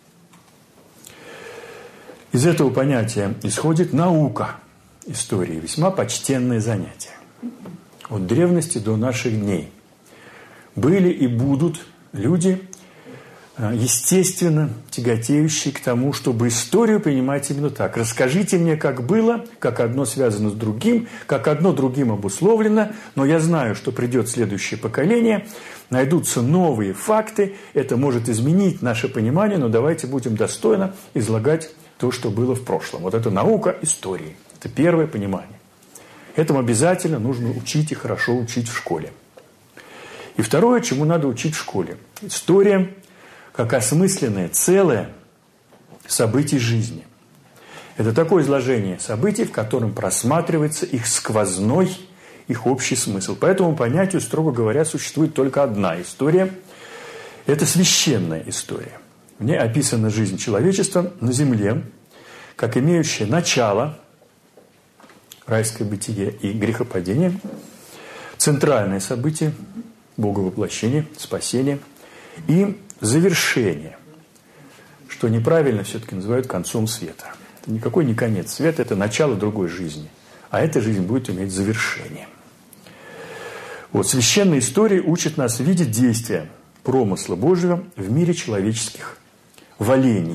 Из этого понятия исходит наука истории, весьма почтенное занятие. От древности до наших дней были и будут люди, естественно, тяготеющие к тому, чтобы историю принимать именно так. Расскажите мне, как было, как одно связано с другим, как одно другим обусловлено, но я знаю, что придет следующее поколение, найдутся новые факты, это может изменить наше понимание, но давайте будем достойно излагать то, что было в прошлом. Вот это наука истории. Это первое понимание. Этому обязательно нужно учить и хорошо учить в школе. И второе, чему надо учить в школе. История как осмысленное целое событий жизни. Это такое изложение событий, в котором просматривается их сквозной, их общий смысл. По этому понятию, строго говоря, существует только одна история. Это священная история. В ней описана жизнь человечества на земле, как имеющая начало, райское бытие и грехопадение, центральное событие, боговоплощение, спасение и завершение, что неправильно все-таки называют концом света. Это никакой не конец света, это начало другой жизни. А эта жизнь будет иметь завершение. Вот священная история учит нас видеть действия промысла Божьего в мире человеческих волений.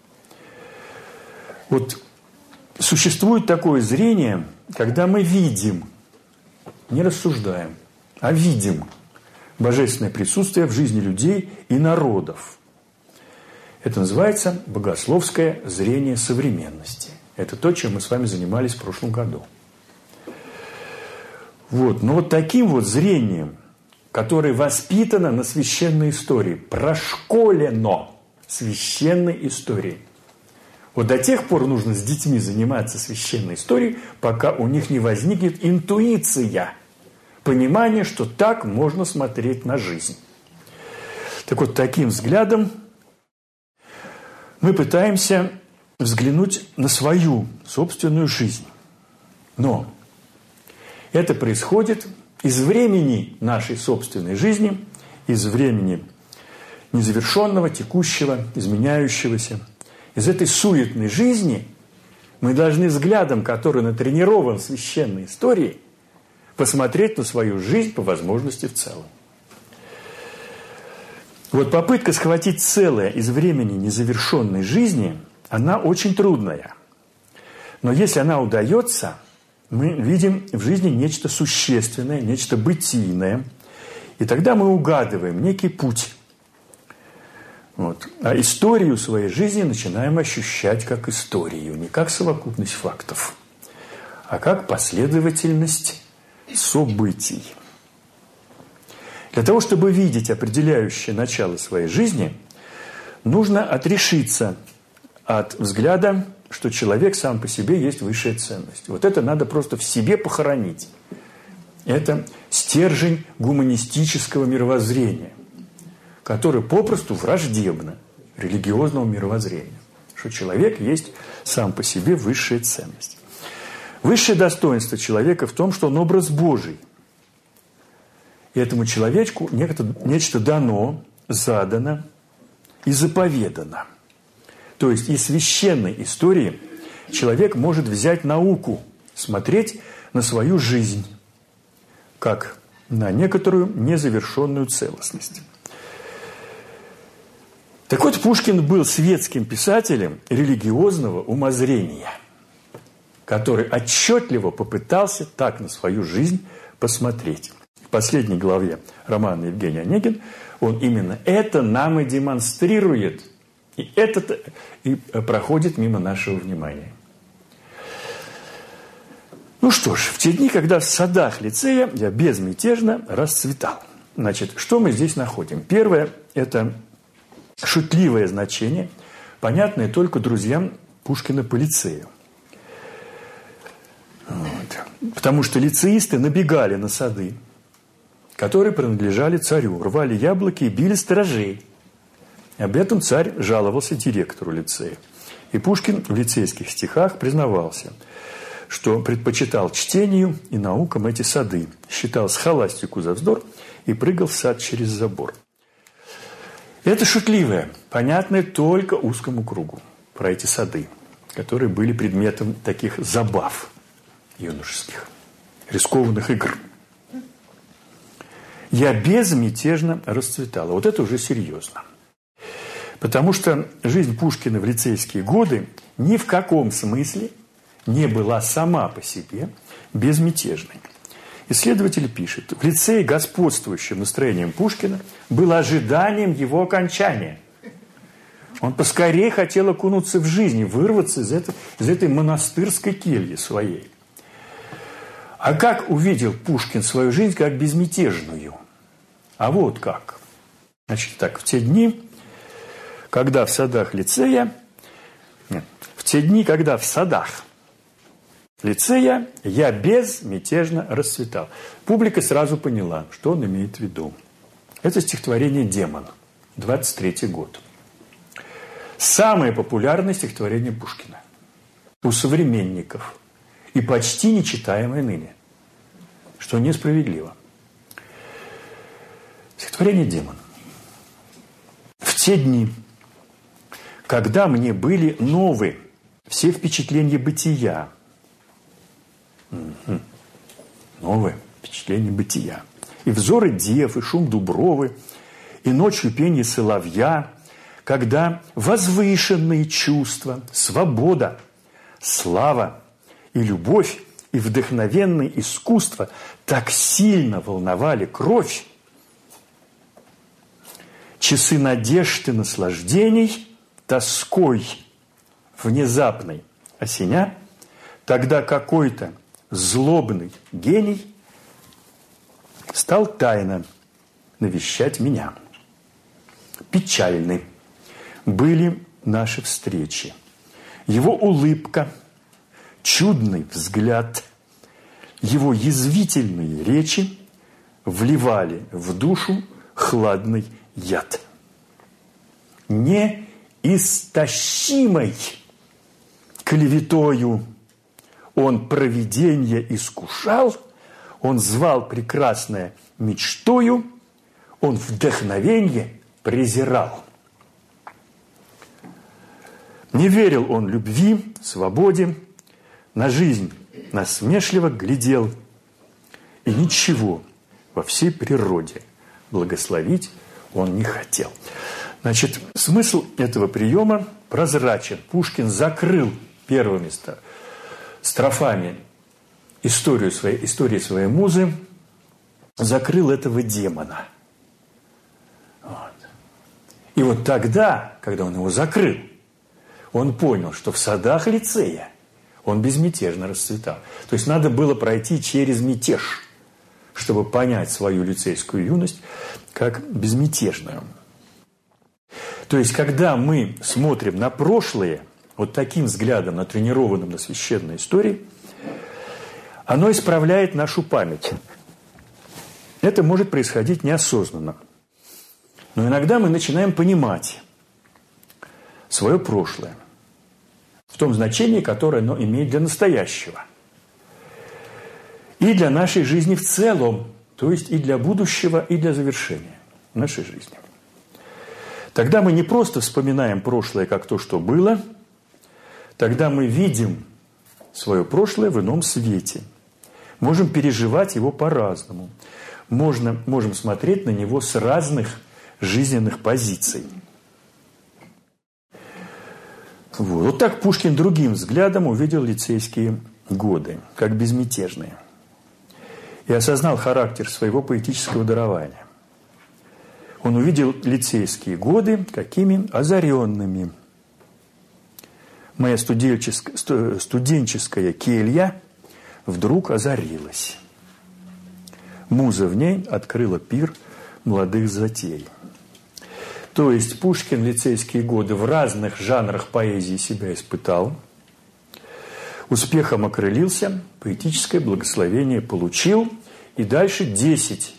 Вот существует такое зрение, когда мы видим, не рассуждаем, а видим божественное присутствие в жизни людей и народов. Это называется богословское зрение современности. Это то, чем мы с вами занимались в прошлом году. Вот. Но вот таким вот зрением, которое воспитано на священной истории, прошколено священной историей. Вот до тех пор нужно с детьми заниматься священной историей, пока у них не возникнет интуиция, понимание, что так можно смотреть на жизнь. Так вот, таким взглядом мы пытаемся взглянуть на свою собственную жизнь. Но это происходит из времени нашей собственной жизни, из времени незавершенного, текущего, изменяющегося. Из этой суетной жизни мы должны взглядом, который натренирован в священной истории, посмотреть на свою жизнь по возможности в целом. Вот попытка схватить целое из времени незавершенной жизни, она очень трудная. Но если она удается, мы видим в жизни нечто существенное, нечто бытийное. И тогда мы угадываем некий путь. Вот. А историю своей жизни начинаем ощущать как историю, не как совокупность фактов, а как последовательность событий. Для того, чтобы видеть определяющее начало своей жизни, нужно отрешиться от взгляда, что человек сам по себе есть высшая ценность. Вот это надо просто в себе похоронить. Это стержень гуманистического мировоззрения, который попросту враждебно религиозному мировоззрению, что человек есть сам по себе высшая ценность. Высшее достоинство человека в том, что он образ Божий. И этому человечку нечто, нечто дано, задано и заповедано. То есть из священной истории человек может взять науку, смотреть на свою жизнь, как на некоторую незавершенную целостность. Так вот, Пушкин был светским писателем религиозного умозрения, который отчетливо попытался так на свою жизнь посмотреть. В последней главе романа Евгений Онегин он именно это нам и демонстрирует. И это и проходит мимо нашего внимания. Ну что ж, в те дни, когда в садах лицея я безмятежно расцветал. Значит, что мы здесь находим? Первое – это шутливое значение, понятное только друзьям Пушкина по лицею. Вот. Потому что лицеисты набегали на сады, которые принадлежали царю, рвали яблоки и били сторожей. И об этом царь жаловался директору лицея. И Пушкин в лицейских стихах признавался, что предпочитал чтению и наукам эти сады, считал схоластику за вздор и прыгал в сад через забор. Это шутливое, понятное только узкому кругу про эти сады, которые были предметом таких забав юношеских, рискованных игр. Я безмятежно расцветала. Вот это уже серьезно. Потому что жизнь Пушкина в лицейские годы ни в каком смысле не была сама по себе безмятежной. Исследователь пишет, в лицее господствующим настроением Пушкина было ожиданием его окончания. Он поскорее хотел окунуться в жизнь, вырваться из этой, из этой монастырской кельи своей. А как увидел Пушкин свою жизнь как безмятежную? А вот как. Значит, так, в те дни, когда в садах лицея, нет, в те дни, когда в садах лицея я безмятежно расцветал. Публика сразу поняла, что он имеет в виду. Это стихотворение «Демон», двадцать третий год. Самое популярное стихотворение Пушкина у современников и почти нечитаемое ныне, что несправедливо. Стихотворение «Демон». В те дни, когда мне были новы все впечатления бытия, угу. новые впечатления бытия, и взоры дев, и шум дубровы, и ночью пение соловья, когда возвышенные чувства, свобода, слава и любовь, и вдохновенное искусство так сильно волновали кровь, часы надежд и наслаждений тоской внезапной осеня, тогда какой-то злобный гений стал тайно навещать меня. Печальны были наши встречи. Его улыбка, чудный взгляд, его язвительные речи вливали в душу хладный яд. Неистощимой клеветою он провиденье искушал, он звал прекрасное мечтою, он вдохновенье презирал. Не верил он любви, свободе, на жизнь насмешливо глядел, и ничего во всей природе благословить он не хотел. Значит, смысл этого приема прозрачен. Пушкин закрыл первыми строфами историю своей, истории своей музы, закрыл этого демона. Вот. И вот тогда, когда он его закрыл, он понял, что в садах лицея он безмятежно расцветал. То есть надо было пройти через мятеж, чтобы понять свою лицейскую юность как безмятежную. То есть, когда мы смотрим на прошлое, вот таким взглядом, натренированным на священной истории, оно исправляет нашу память. Это может происходить неосознанно. Но иногда мы начинаем понимать свое прошлое в том значении, которое оно имеет для настоящего. И для нашей жизни в целом, то есть и для будущего, и для завершения нашей жизни. Тогда мы не просто вспоминаем прошлое как то, что было, тогда мы видим свое прошлое в ином свете. Можем переживать его по-разному. Можно, можем смотреть на него с разных жизненных позиций. Вот. Вот так Пушкин другим взглядом увидел лицейские годы, как безмятежные. И осознал характер своего поэтического дарования. Он увидел лицейские годы какими озаренными. Моя студенческая, студенческая келья вдруг озарилась. Муза в ней открыла пир молодых затей. То есть Пушкин в лицейские годы в разных жанрах поэзии себя испытал, успехом окрылился, поэтическое благословение получил, и дальше десять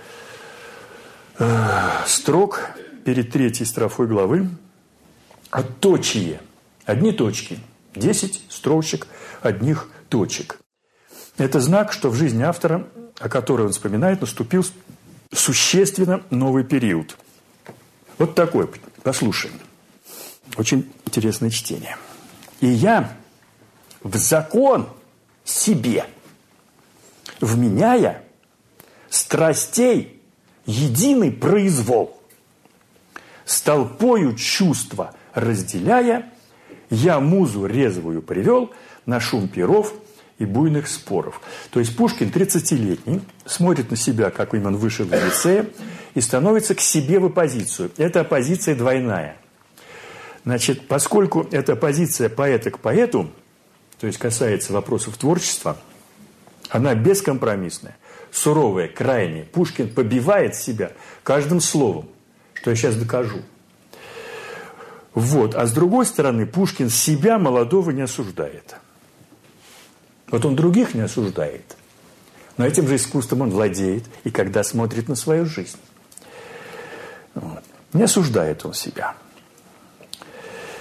э, строк перед третьей строфой главы отточие, одни точки, десять строчек одних точек. Это знак, что в жизни автора, о которой он вспоминает, наступил существенно новый период. Вот такой, послушаем. Очень интересное чтение. «И я в закон себе, вменяя страстей единый произвол, с толпою чувства разделяя, я музу резвую привел на шум пиров и буйных споров». То есть Пушкин, тридцатилетний, смотрит на себя, как именно он вышел из лицея, и становится к себе в оппозицию. Эта оппозиция двойная. Значит, поскольку эта оппозиция поэта к поэту, то есть касается вопросов творчества, она бескомпромиссная, суровая, крайняя. Пушкин побивает себя каждым словом, что я сейчас докажу. Вот. А с другой стороны, Пушкин себя молодого не осуждает. Вот он других не осуждает, но этим же искусством он владеет, и когда смотрит на свою жизнь. Вот. Не осуждает он себя.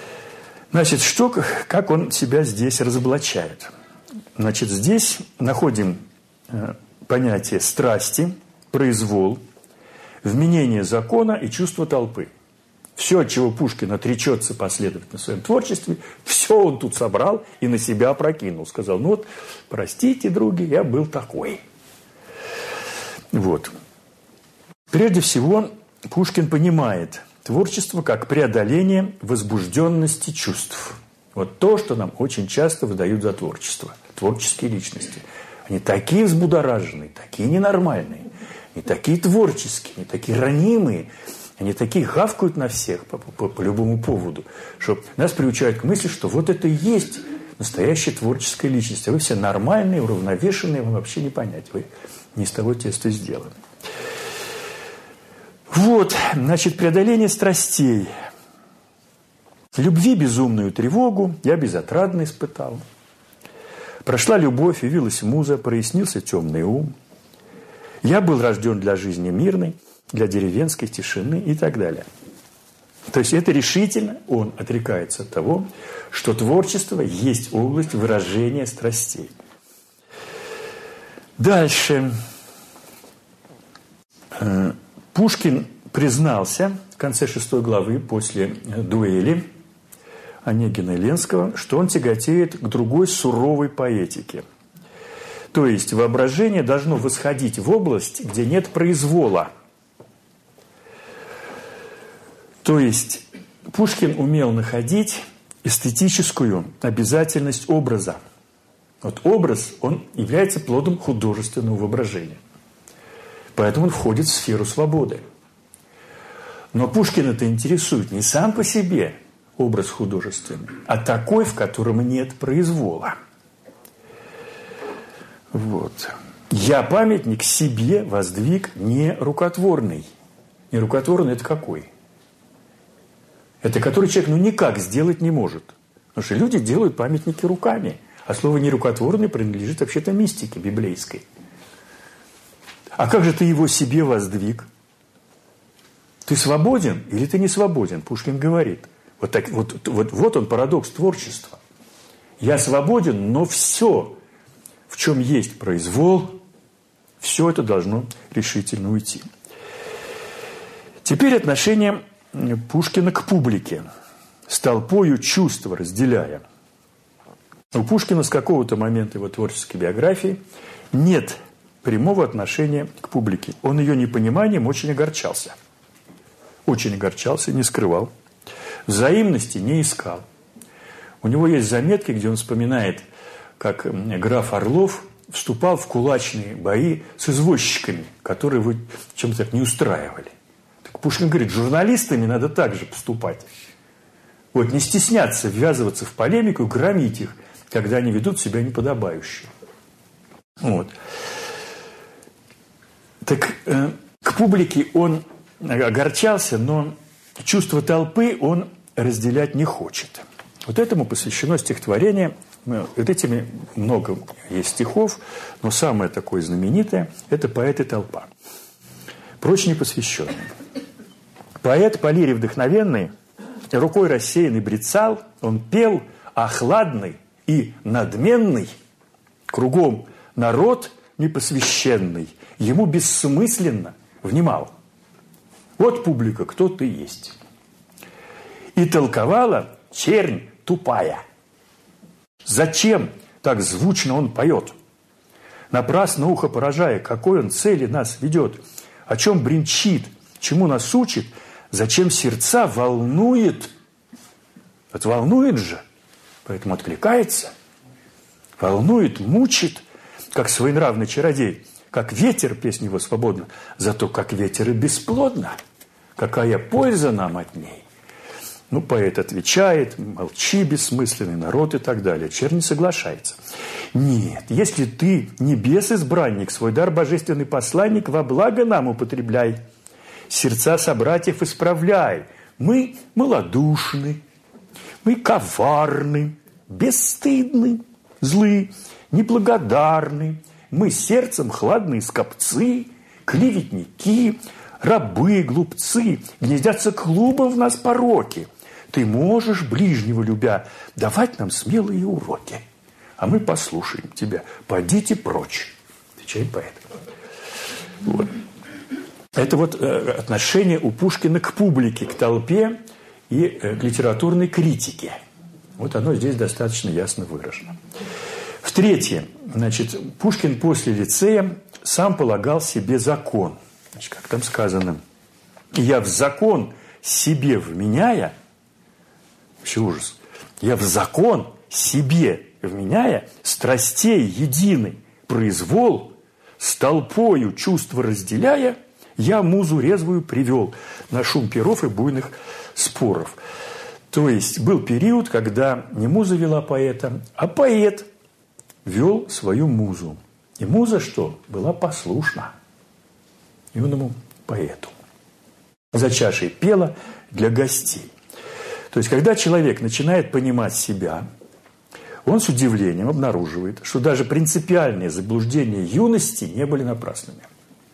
Значит, что, как он себя здесь разоблачает? Значит, здесь находим понятие страсти, произвол, вменение закона и чувство толпы. Все, от чего Пушкин отречется последовательно в своем творчестве, все он тут собрал и на себя опрокинул. Сказал, ну вот, простите, други, я был такой. Вот. Прежде всего, Пушкин понимает творчество как преодоление возбужденности чувств. Вот то, что нам очень часто выдают за творчество. Творческие личности. Они такие взбудораженные, такие ненормальные, не такие творческие, не такие ранимые, они такие гавкают на всех по, по, по любому поводу, что нас приучают к мысли, что вот это и есть настоящая творческая личность. А вы все нормальные, уравновешенные, вам вообще не понять. Вы не из того теста сделаны. Вот, значит, преодоление страстей. Любви безумную тревогу я безотрадно испытал. Прошла любовь, явилась муза, прояснился темный ум. Я был рожден для жизни мирной, для деревенской тишины и так далее. То есть это решительно он отрекается от того, что творчество есть область выражения страстей. Дальше. Пушкин признался в конце шестой главы после дуэли Онегина и Ленского, что он тяготеет к другой суровой поэтике. То есть воображение должно восходить в область, где нет произвола. То есть Пушкин умел находить эстетическую обязательность образа. Вот образ, он является плодом художественного воображения. Поэтому он входит в сферу свободы. Но Пушкина это интересует не сам по себе образ художественный, а такой, в котором нет произвола. Вот. Я памятник себе воздвиг не рукотворный. Не рукотворный – это какой? Это который человек ну никак сделать не может. Потому что люди делают памятники руками. А слово «нерукотворный» принадлежит вообще-то мистике библейской. А как же ты его себе воздвиг? Ты свободен или ты не свободен? Пушкин говорит. Вот, так, вот, вот, вот он парадокс творчества. Я свободен, но все, в чем есть произвол, все это должно решительно уйти. Теперь отношение Пушкина к публике. С толпою чувства разделяя. У Пушкина с какого-то момента его творческой биографии нет прямого отношения к публике. Он ее непониманием очень огорчался. Очень огорчался, не скрывал. Взаимности не искал. У него есть заметки, где он вспоминает, как граф Орлов вступал в кулачные бои с извозчиками, которые его чем-то так не устраивали. Так Пушкин говорит, журналистами надо так же поступать. Вот, не стесняться ввязываться в полемику, громить их, когда они ведут себя неподобающе. Вот. Так э, к публике он огорчался, но чувство толпы он разделять не хочет. Вот этому посвящено стихотворение. Вот этими много есть стихов, но самое такое знаменитое – это «Поэт и толпа». Прочь не посвященный. Поэт по лире вдохновенный, рукой рассеянный брецал, он пел, охладный и надменный, кругом народ непосвященный, ему бессмысленно внимал. Вот публика, кто ты есть. И толковала чернь тупая. Зачем так звучно он поет? Напрасно ухо поражая, какой он цели нас ведет, о чем бренчит, чему нас учит, зачем сердца волнует. Вот волнует же, поэтому откликается. Волнует, мучит, как своенравный чародей. Как ветер, песня его свободна, зато как ветер и бесплодно. Какая польза нам от ней? Ну, поэт отвечает, молчи, бессмысленный народ и так далее. Чернь не соглашается. Нет, если ты небес-избранник, свой дар божественный посланник во благо нам употребляй. Сердца собратьев исправляй. Мы малодушны, мы коварны, бесстыдны, злы, неблагодарны. Мы сердцем хладные скопцы, клеветники, рабы, глупцы, гнездятся клубом в нас пороки. ты можешь, ближнего любя, давать нам смелые уроки, а мы послушаем тебя. Подите прочь, отвечает поэт. Вот. Это вот э, отношение у Пушкина к публике, к толпе и э, к литературной критике. Вот оно здесь достаточно ясно выражено. В-третье, значит, Пушкин после лицея сам полагал себе закон. Значит, как там сказано, я в закон себе вменяя, вообще ужас, я в закон себе вменяя страстей единый произвол, с толпою чувства разделяя, я музу резвую привел на шум перов и буйных споров. То есть был период, когда не муза вела поэта, а поэт вел свою музу. И муза что? Была послушна юному поэту. За чашей пела для гостей. То есть, когда человек начинает понимать себя, он с удивлением обнаруживает, что даже принципиальные заблуждения юности не были напрасными.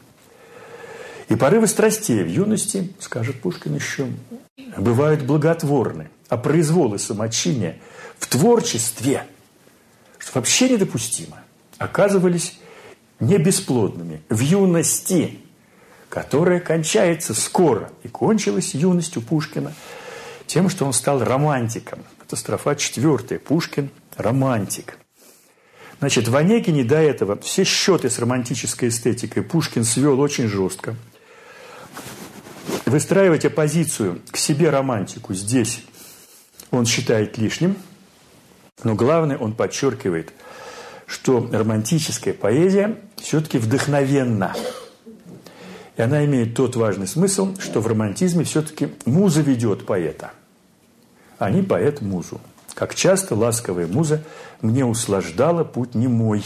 И порывы страстей в юности, скажет Пушкин еще, бывают благотворны, а произволы самочиния в творчестве, что вообще недопустимо, оказывались не бесплодными в юности, которая кончается скоро. И кончилась юность у Пушкина тем, что он стал романтиком. Это строфа четвертая. Пушкин – романтик. Значит, в Онегине до этого все счеты с романтической эстетикой Пушкин свел очень жестко. Выстраивать оппозицию к себе романтику здесь он считает лишним. Но главное, он подчеркивает, что романтическая поэзия все-таки вдохновенна. И она имеет тот важный смысл, что в романтизме все-таки муза ведет поэта, а не поэт музу. Как часто ласковая муза мне услаждала путь немой.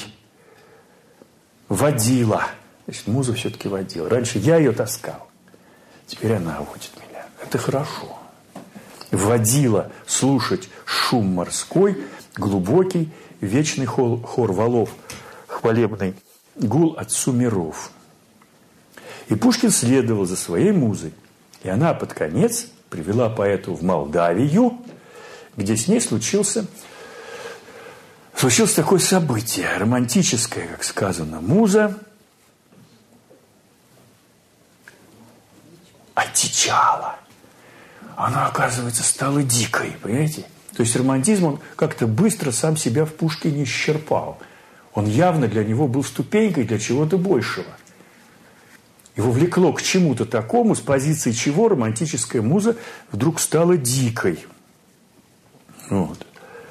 Водила. Значит, муза все-таки водила. Раньше я ее таскал, теперь она водит меня. Это хорошо. Водила слушать шум морской, глубокий, вечный хор, хор валов, хвалебный гул отцу миров. И Пушкин следовал за своей музой. И она под конец привела поэту в Молдавию, где с ней случился, случилось такое событие, романтическое, как сказано. Муза одичала. Она, оказывается, стала дикой, понимаете? То есть романтизм, он как-то быстро сам себя в Пушкине исчерпал. Он явно для него был ступенькой для чего-то большего. Его влекло к чему-то такому, с позиции чего романтическая муза вдруг стала дикой. Вот.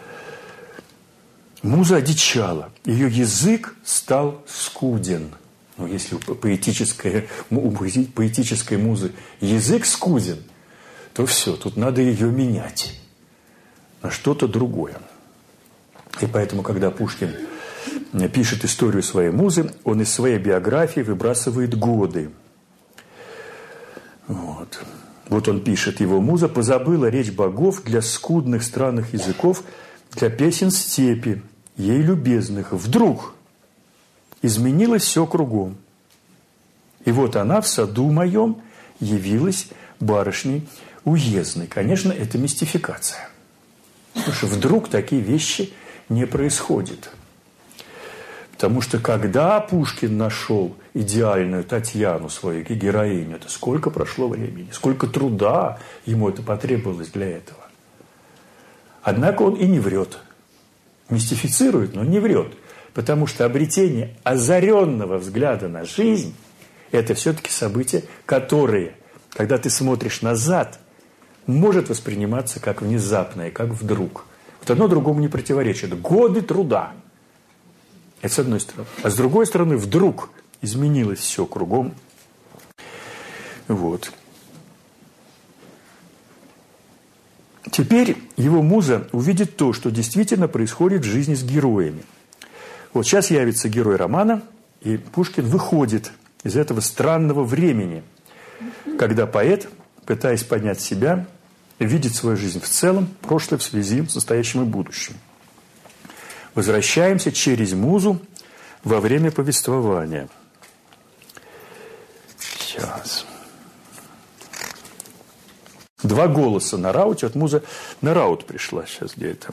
Муза одичала, ее язык стал скуден. Ну, если у поэтической, у поэтической музы язык скуден, то все, тут надо ее менять на что-то другое. И поэтому, когда Пушкин пишет историю своей музы, он из своей биографии выбрасывает годы. Вот. Вот он пишет, его муза позабыла речь богов для скудных странных языков, для песен степи, ей любезных. Вдруг изменилось все кругом. И вот она в саду моем явилась барышней уездной. Конечно, это мистификация. Потому что вдруг такие вещи не происходят. Потому что когда Пушкин нашел идеальную Татьяну, свою героиню, это сколько прошло времени, сколько труда ему это потребовалось для этого. Однако он и не врет. Мистифицирует, но не врет. Потому что обретение озаренного взгляда на жизнь – это все-таки событие, которое, когда ты смотришь назад, может восприниматься как внезапное, как вдруг. Вот одно другому не противоречит. Годы труда. Это с одной стороны. А с другой стороны, вдруг изменилось все кругом. Вот. Теперь его муза увидит то, что действительно происходит в жизни с героями. Вот сейчас явится герой романа, и Пушкин выходит из этого странного времени, когда поэт, пытаясь понять себя, видит свою жизнь в целом, прошлое в связи с настоящим и будущим. Возвращаемся через музу во время повествования. Сейчас. Два голоса на рауте. Вот муза на раут пришла сейчас где-то.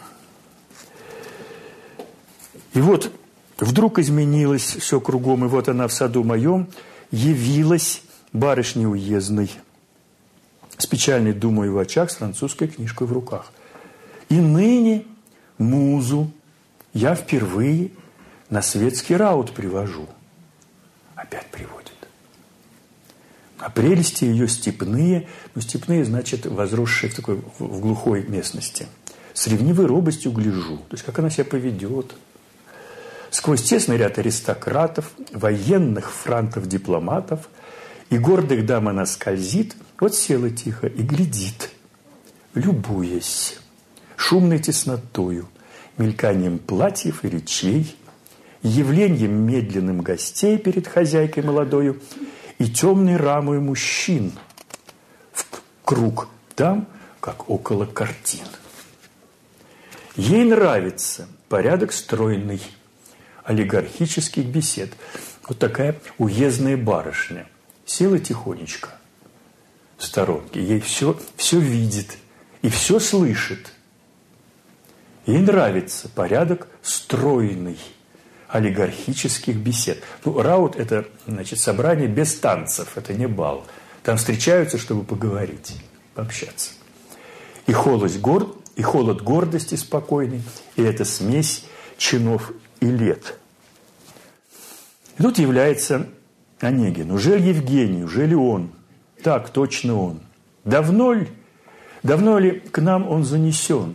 И вот вдруг изменилось все кругом, и вот она в саду моем явилась барышней уездной, с печальной думой в очах, с французской книжкой в руках. И ныне музу я впервые на светский раут привожу. Опять приводит. А прелести ее степные, ну, степные, значит, возросшие в такой в глухой местности. С ревнивой робостью гляжу, то есть как она себя поведет. Сквозь тесный ряд аристократов, военных франтов-дипломатов и гордых дам она скользит, вот села тихо и глядит, любуясь шумной теснотою, мельканием платьев и речей, явлением медленным гостей перед хозяйкой молодою и темной рамой мужчин в круг там, как около картин. Ей нравится порядок стройный олигархических бесед. Вот такая уездная барышня. Села тихонечко в сторонке. Ей все, все видит и все слышит. Ей нравится порядок стройный олигархических бесед. Ну, раут – это, значит, собрание без танцев, это не бал. Там встречаются, чтобы поговорить, пообщаться. И холод, гор... и холод гордости спокойный, и эта смесь чинов и лет. И тут является Онегин. Ужель Евгений, ужели он? Так, точно он. Давно ли, давно ли к нам он занесен?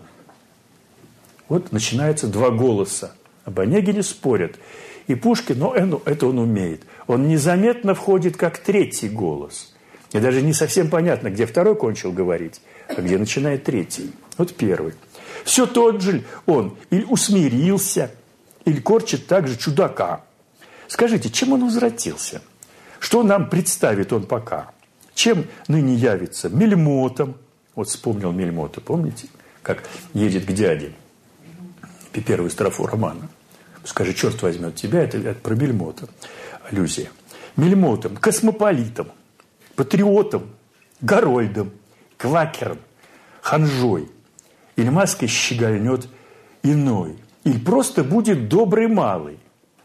Вот начинаются два голоса. Об Онегине спорят. И Пушкин, но это он умеет. Он незаметно входит как третий голос. И даже не совсем понятно, где второй кончил говорить, а где начинает третий. Вот первый. Все тот же он или усмирился, или корчит также чудака. Скажите, чем он возвратился? Что нам представит он пока? Чем ныне явится? Мельмотом. Вот вспомнил Мельмота, помните? Как едет к дяде. Первую строфу романа. Скажи, черт возьмет тебя, это, это про Мельмота. Аллюзия. Мельмотом, космополитом, патриотом, Гарольдом, квакером, ханжой. Или маской щегольнет иной. Или просто будет добрый малый.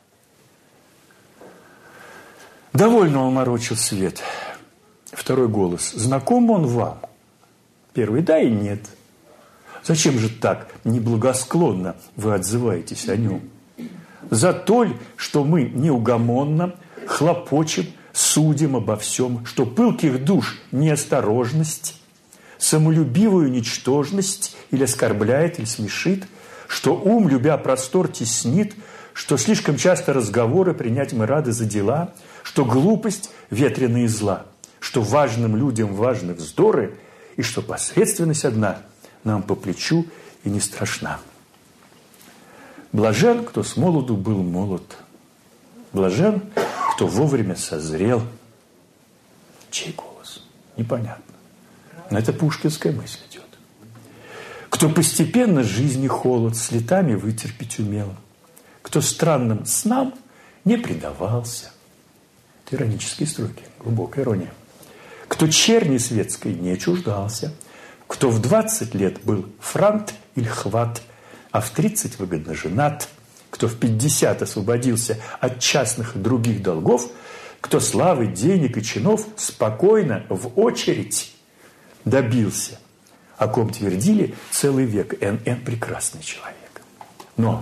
Довольно он морочил свет. Второй голос. Знаком он вам? Первый. Да и нет. Зачем же так неблагосклонно вы отзываетесь о нем? За то ли, что мы неугомонно хлопочем, судим обо всем, что пылких душ неосторожность, самолюбивую ничтожность или оскорбляет, или смешит, что ум, любя простор, теснит, что слишком часто разговоры принять мы рады за дела, что глупость ветреная зла, что важным людям важны вздоры, и что посредственность одна нам по плечу и не страшна. Блажен, кто с молоду был молод. Блажен, кто вовремя созрел. Чей голос? Непонятно. Но это пушкинская мысль идет. Кто постепенно жизни холод с летами вытерпеть умел. Кто странным снам не предавался. Это иронические строки, глубокая ирония. Кто черни светской не чуждался. Кто в двадцать лет был франт или хват, а в тридцать выгодно женат, кто в пятьдесят освободился от частных и других долгов, кто славы, денег и чинов спокойно в очередь добился, о ком твердили целый век: эн эн прекрасный человек. Но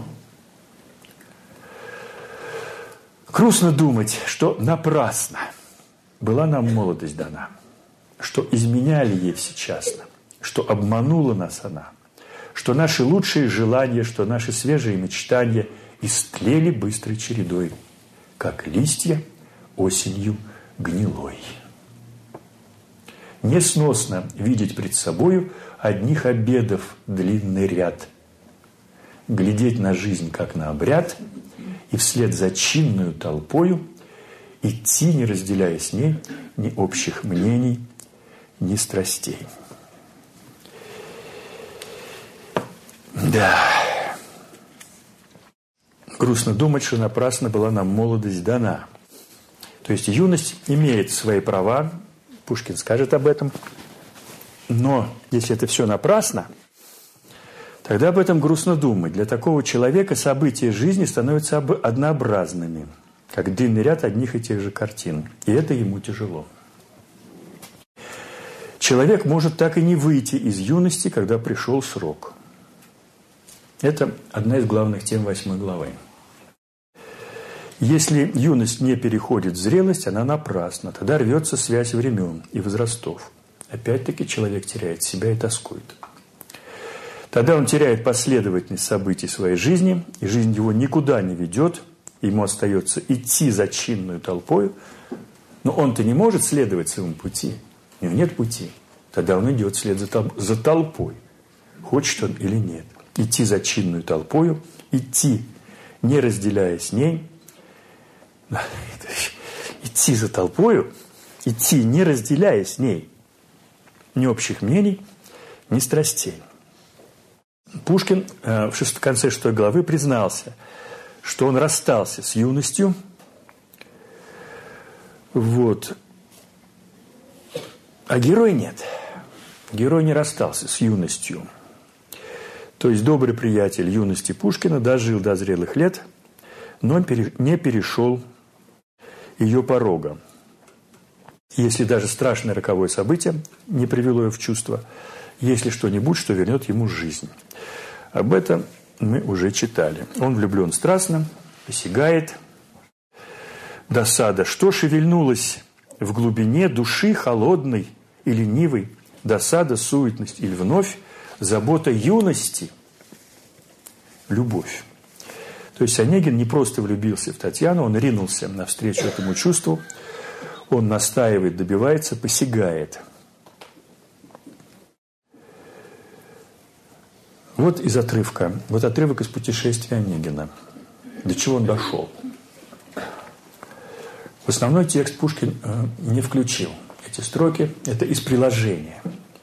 грустно думать, что напрасно была нам молодость дана, что изменяли ей всечасно, что обманула нас она, что наши лучшие желания, что наши свежие мечтания истлели быстрой чередой, как листья осенью гнилой. Несносно видеть пред собою одних обедов длинный ряд, глядеть на жизнь, как на обряд, и вслед за чинную толпою идти, не разделяя с ней ни общих мнений, ни страстей. Да. Грустно думать, что напрасно была нам молодость дана. То есть юность имеет свои права, Пушкин скажет об этом, Но если это все напрасно, тогда об этом грустно думать. Для такого человека события жизни становятся однообразными, как длинный ряд одних и тех же картин. И это ему тяжело. Человек может так и не выйти из юности, когда пришел срок. Это одна из главных тем восьмой главы. Если юность не переходит в зрелость, она напрасна. Тогда рвется связь времен и возрастов. Опять-таки человек теряет себя и тоскует. Тогда он теряет последовательность событий своей жизни, и жизнь его никуда не ведет, ему остается идти за чинную толпою, но он-то не может следовать своему пути, у него нет пути. Тогда он идет вслед за, тол- за толпой, хочет он или нет. Идти за чинную толпою, идти, не разделяя с ней, идти за толпою, идти, не разделяя с ней ни общих мнений, ни страстей. Пушкин э, в, шест... в конце шестой главы признался, что он расстался с юностью. Вот. А герой нет. Герой не расстался с юностью. То есть добрый приятель юности Пушкина дожил до зрелых лет, но не перешел ее порога. Если даже страшное роковое событие не привело его в чувство, есть ли что-нибудь, что вернет ему жизнь. Об этом мы уже читали. Он влюблен страстно, посягает. Досада. Что шевельнулось в глубине души холодной и ленивой? Досада, суетность или вновь забота юности? Любовь. То есть Онегин не просто влюбился в Татьяну, он ринулся навстречу этому чувству. Он настаивает, добивается, посягает. Вот из отрывка, вот отрывок из путешествия Онегина. До чего он дошел? В основной текст Пушкин э, не включил. Эти строки – это из приложения.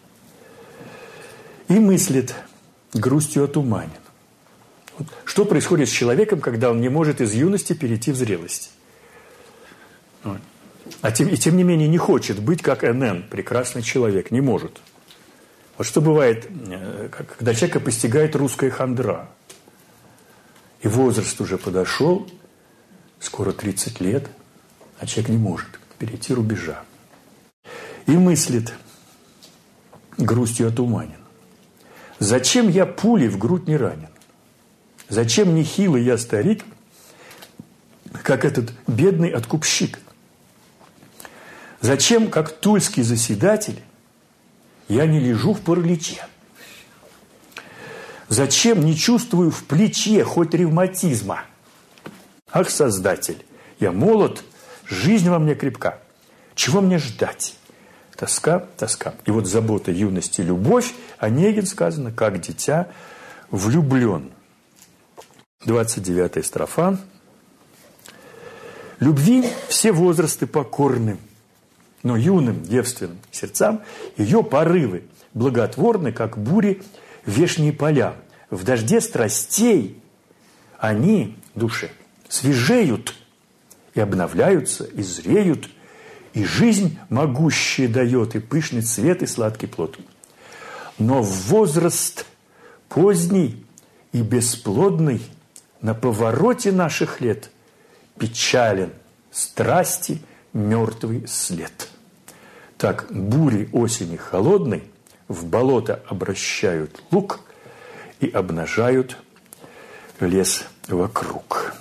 И мыслит, грустью отуманен. Вот. Что происходит с человеком, когда он не может из юности перейти в зрелость? Вот. А тем, и тем не менее не хочет быть как Н Н, прекрасный человек, не может. Вот что бывает, когда человека постигает русская хандра. И возраст уже подошел, скоро тридцать лет, а человек не может перейти рубежа. И мыслит, грустью отуманен. Зачем я пулей в грудь не ранен? Зачем нехилый я старик, как этот бедный откупщик? Зачем, как тульский заседатель, я не лежу в параличе? Зачем не чувствую в плече хоть ревматизма? Ах, Создатель, я молод, жизнь во мне крепка. Чего мне ждать? Тоска, тоска. И вот забота юности, любовь, Онегин сказано, как дитя влюблен. двадцать девятая строфа. Любви все возрасты покорны, но юным девственным сердцам ее порывы благотворны, как бури вешние поля. В дожде страстей они, души, свежеют и обновляются, и зреют, и жизнь могущая дает, и пышный цвет, и сладкий плод. Но в возраст поздний и бесплодный на повороте наших лет печален страсти мертвый след. Так бури осени холодной в болото обращают лук и обнажают лес вокруг.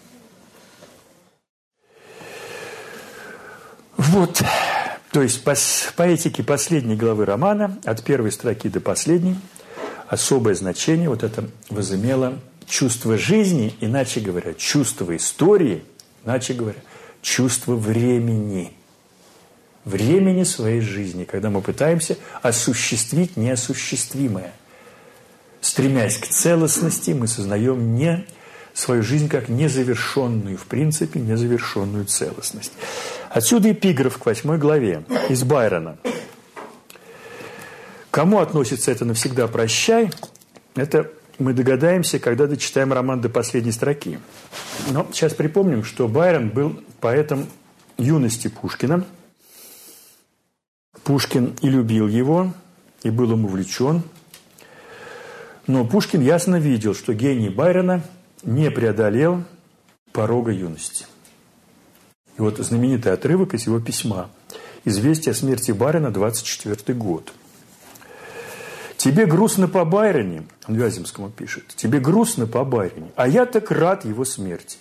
Вот, то есть по поэтике последней главы романа, от первой строки до последней, особое значение вот это возымело чувство жизни, иначе говоря, чувство истории, иначе говоря, чувство времени. Времени своей жизни, когда мы пытаемся осуществить неосуществимое. Стремясь к целостности, мы сознаем не свою жизнь как незавершенную, в принципе, незавершенную целостность. Отсюда эпиграф к восьмой главе из Байрона. Кому относится это «навсегда прощай», это мы догадаемся, когда дочитаем роман до последней строки. Но сейчас припомним, что Байрон был поэтом юности Пушкина. Пушкин и любил его, и был им увлечен. Но Пушкин ясно видел, что гений Байрона не преодолел порога юности. И вот знаменитый отрывок из его письма. «Известие о смерти Байрона, двадцать четвёртый год». «Тебе грустно по Байроне», он Вяземскому пишет, «тебе грустно по Байроне, а я так рад его смерти,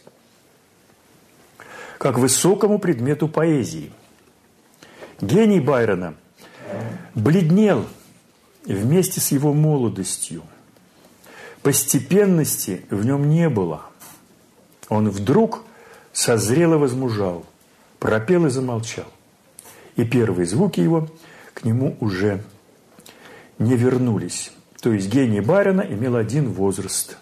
как высокому предмету поэзии. Гений Байрона бледнел вместе с его молодостью. Постепенности в нем не было. Он вдруг созрел и возмужал, пропел и замолчал. И первые звуки его к нему уже не вернулись». То есть гений Байрона имел один возраст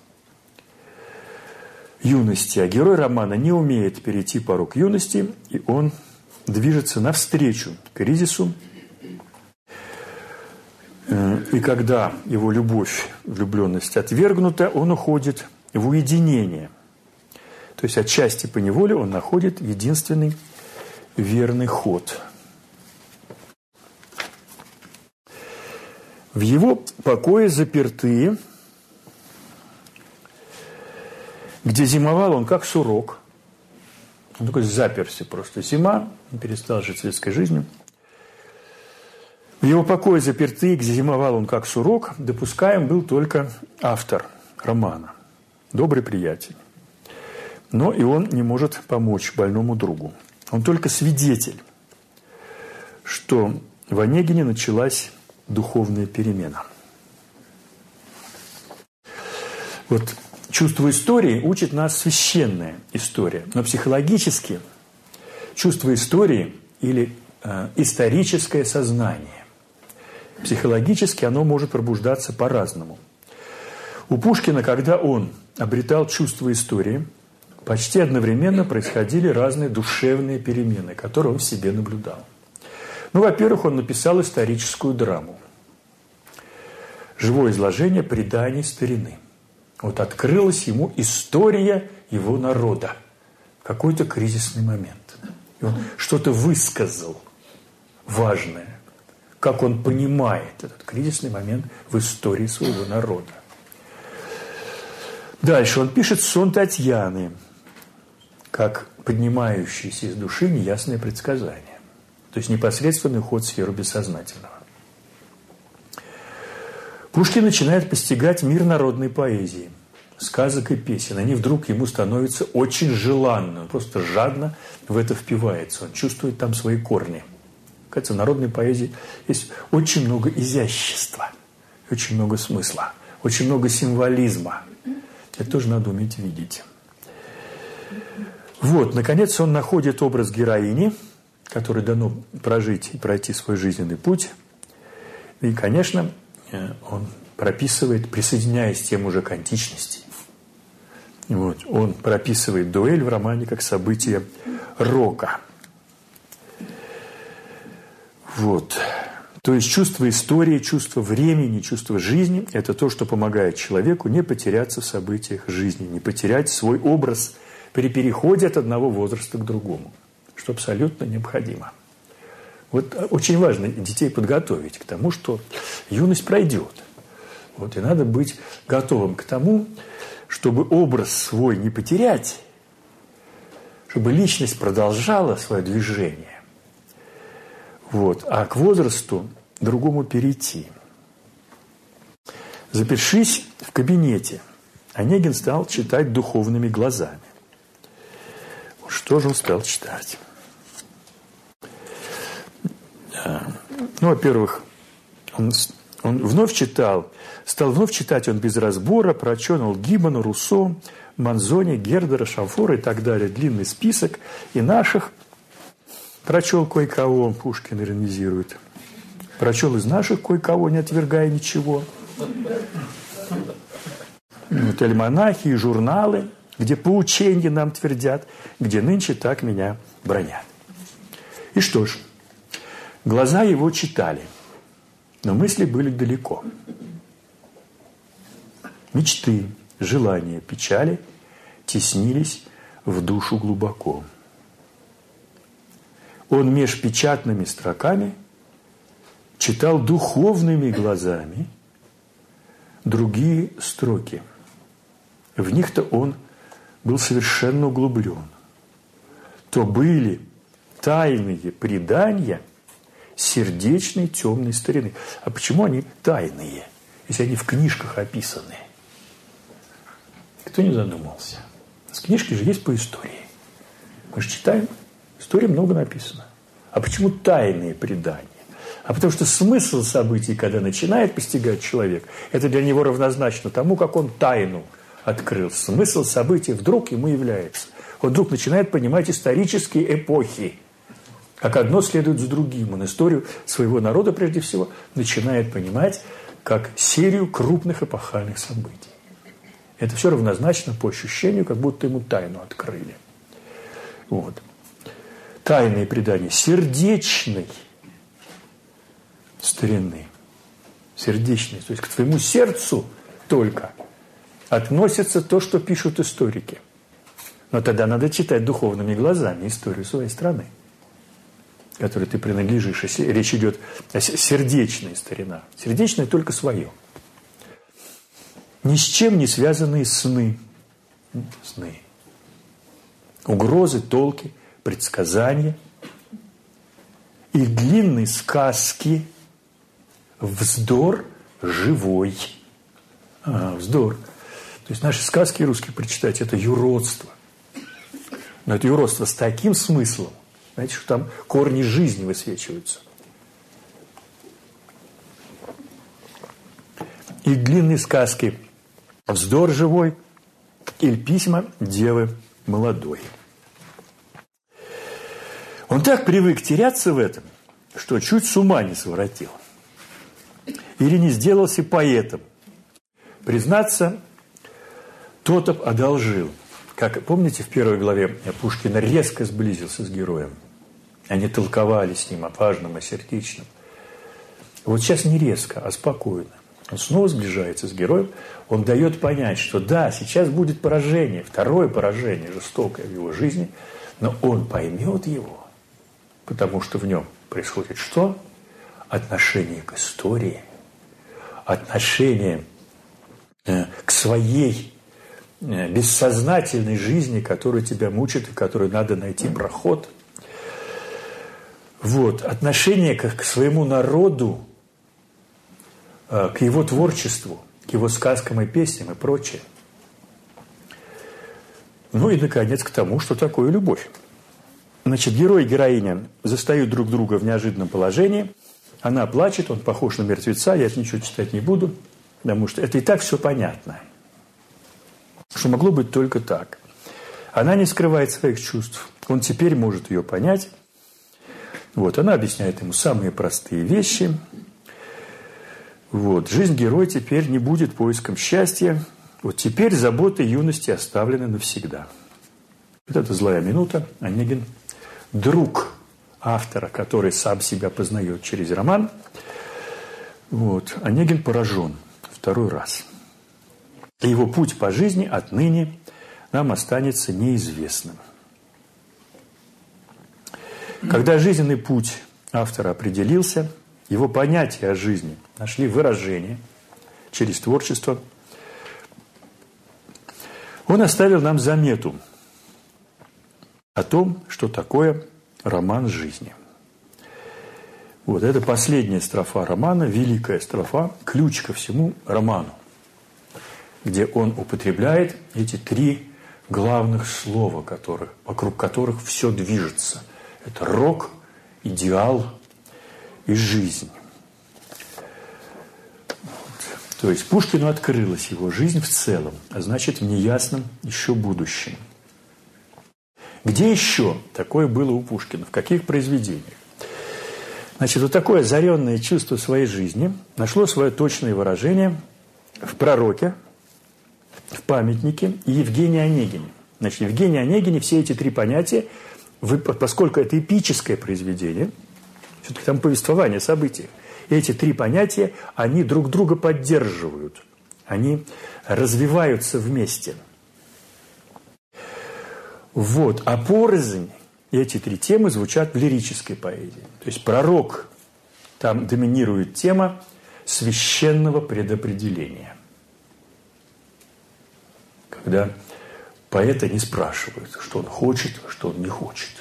– юности, а герой романа не умеет перейти порог юности, и он движется навстречу кризису. И когда его любовь, влюбленность отвергнута, он уходит в уединение. То есть отчасти поневоле он находит единственный верный ход. В его покое запертые, где зимовал он как сурок. Он такой заперся просто. Зима, он перестал жить светской жизнью. В его покое запертые, где зимовал он как сурок, допускаем был только автор романа, добрый приятель. Но и он не может помочь больному другу. Он только свидетель, что в Онегине началась духовная перемена. Вот чувство истории учит нас священная история, но психологически чувство истории или э, историческое сознание, психологически оно может пробуждаться по-разному. У Пушкина, когда он обретал чувство истории, почти одновременно происходили разные душевные перемены, которые он в себе наблюдал. Ну, во-первых, он написал историческую драму. Живое изложение преданий старины. Вот открылась ему история его народа в какой-то кризисный момент. И он что-то высказал важное, как он понимает этот кризисный момент в истории своего народа. Дальше он пишет сон Татьяны, как поднимающийся из души неясное предсказание. То есть непосредственный уход в сферу бессознательного. Пушкин начинает постигать мир народной поэзии, сказок и песен. Они вдруг ему становятся очень желанны. Он просто жадно в это впивается. Он чувствует там свои корни. Кажется, в народной поэзии есть очень много изящества, очень много смысла, очень много символизма. Это тоже надо уметь видеть. Вот, наконец, он находит образ героини, которой дано прожить и пройти свой жизненный путь. И, конечно, он прописывает, присоединяясь тем уже к античности. Вот, он прописывает дуэль в романе как событие рока. Вот. То есть чувство истории, чувство времени, чувство жизни – это то, что помогает человеку не потеряться в событиях жизни, не потерять свой образ при переходе от одного возраста к другому, что абсолютно необходимо. Вот очень важно детей подготовить к тому, что юность пройдет. Вот, и надо быть готовым к тому, чтобы образ свой не потерять, чтобы личность продолжала свое движение, вот, а к возрасту другому перейти. Запершись в кабинете, Онегин стал читать духовными глазами. Что же он стал читать? Ну, во-первых, он, он вновь читал, стал вновь читать он без разбора, прочел Гиббона, Руссо, Манзони, Гердера, Шамфора и так далее. Длинный список. И наших прочел кое-кого, Пушкин иронизирует. Прочел из наших кое-кого, не отвергая ничего. Вот альманахи и журналы, где поученья нам твердят, где нынче так меня бронят. И что ж, глаза его читали, но мысли были далеко. Мечты, желания, печали теснились в душу глубоко. Он меж печатными строками читал духовными глазами другие строки. В них-то он был совершенно углублен. То были тайные предания сердечной темной старины. А почему они тайные, если они в книжках описаны? Кто не задумался? В книжке же есть по истории. Мы же читаем, в истории много написано. А почему тайные предания? А потому что смысл событий, когда начинает постигать человек, это для него равнозначно тому, как он тайну открыл. Смысл событий вдруг ему является. Он вдруг начинает понимать исторические эпохи, как одно следует за другим. Он историю своего народа, прежде всего, начинает понимать как серию крупных эпохальных событий. Это все равнозначно по ощущению, как будто ему тайну открыли. Вот. Тайные предания сердечной старины. Сердечной. То есть к твоему сердцу только относится то, что пишут историки. Но тогда надо читать духовными глазами историю своей страны, которой ты принадлежишь. Речь идет о сердечной старина. Сердечная только свое. Ни с чем не связанные сны. Сны. Угрозы, толки, предсказания. И длинные сказки. Вздор живой. А, вздор. То есть наши сказки русские прочитать – это юродство. Но это юродство с таким смыслом, знаете, что там корни жизни высвечиваются. И длинные сказки «Вздор живой» или «Письма девы молодой». Он так привык теряться в этом, что чуть с ума не своротил. Или не сделался поэтом. Признаться, Тотоп одолжил. Как, помните, в первой главе Пушкин резко сблизился с героем. Они толковали с ним о важном, о сердечном. Вот сейчас не резко, а спокойно. Он снова сближается с героем. Он дает понять, что да, сейчас будет поражение, второе поражение, жестокое в его жизни, но он поймет его, потому что в нем происходит что? Отношение к истории, отношение к своей бессознательной жизни, которая тебя мучит и которой надо найти проход. Вот. Отношение к, к своему народу, к его творчеству, к его сказкам и песням и прочее. Ну и, наконец, к тому, что такое любовь. Значит, герой и героиня застают друг друга в неожиданном положении. Она плачет, он похож на мертвеца, я это ничего читать не буду, потому что это и так все понятно. Что могло быть только так. Она не скрывает своих чувств. Он теперь может ее понять. Вот, она объясняет ему самые простые вещи. Вот, жизнь героя теперь не будет поиском счастья. Вот теперь заботы юности оставлены навсегда. Вот это «Злая минута». Онегин, друг автора, который сам себя познает через роман. Вот, Онегин поражен второй раз. Его путь по жизни отныне нам останется неизвестным. Когда жизненный путь автора определился, его понятия о жизни нашли выражение через творчество, он оставил нам замету о том, что такое роман жизни. Вот это последняя строфа романа, великая строфа, ключ ко всему роману, где он употребляет эти три главных слова, которых, вокруг которых все движется. Это рок, идеал и жизнь. Вот. То есть Пушкину открылась его жизнь в целом, а значит в неясном еще будущем. Где еще такое было у Пушкина? В каких произведениях? Значит, вот такое озаренное чувство своей жизни нашло свое точное выражение в «Пророке», в «Памятнике» и Евгении Онегине. Значит, в Евгении Онегине все эти три понятия, поскольку это эпическое произведение, все-таки там повествование событий, эти три понятия, они друг друга поддерживают, они развиваются вместе. Вот, а порознь эти три темы звучат в лирической поэзии. То есть «Пророк» Там доминирует тема священного предопределения. Когда поэта не спрашивают, что он хочет, что он не хочет.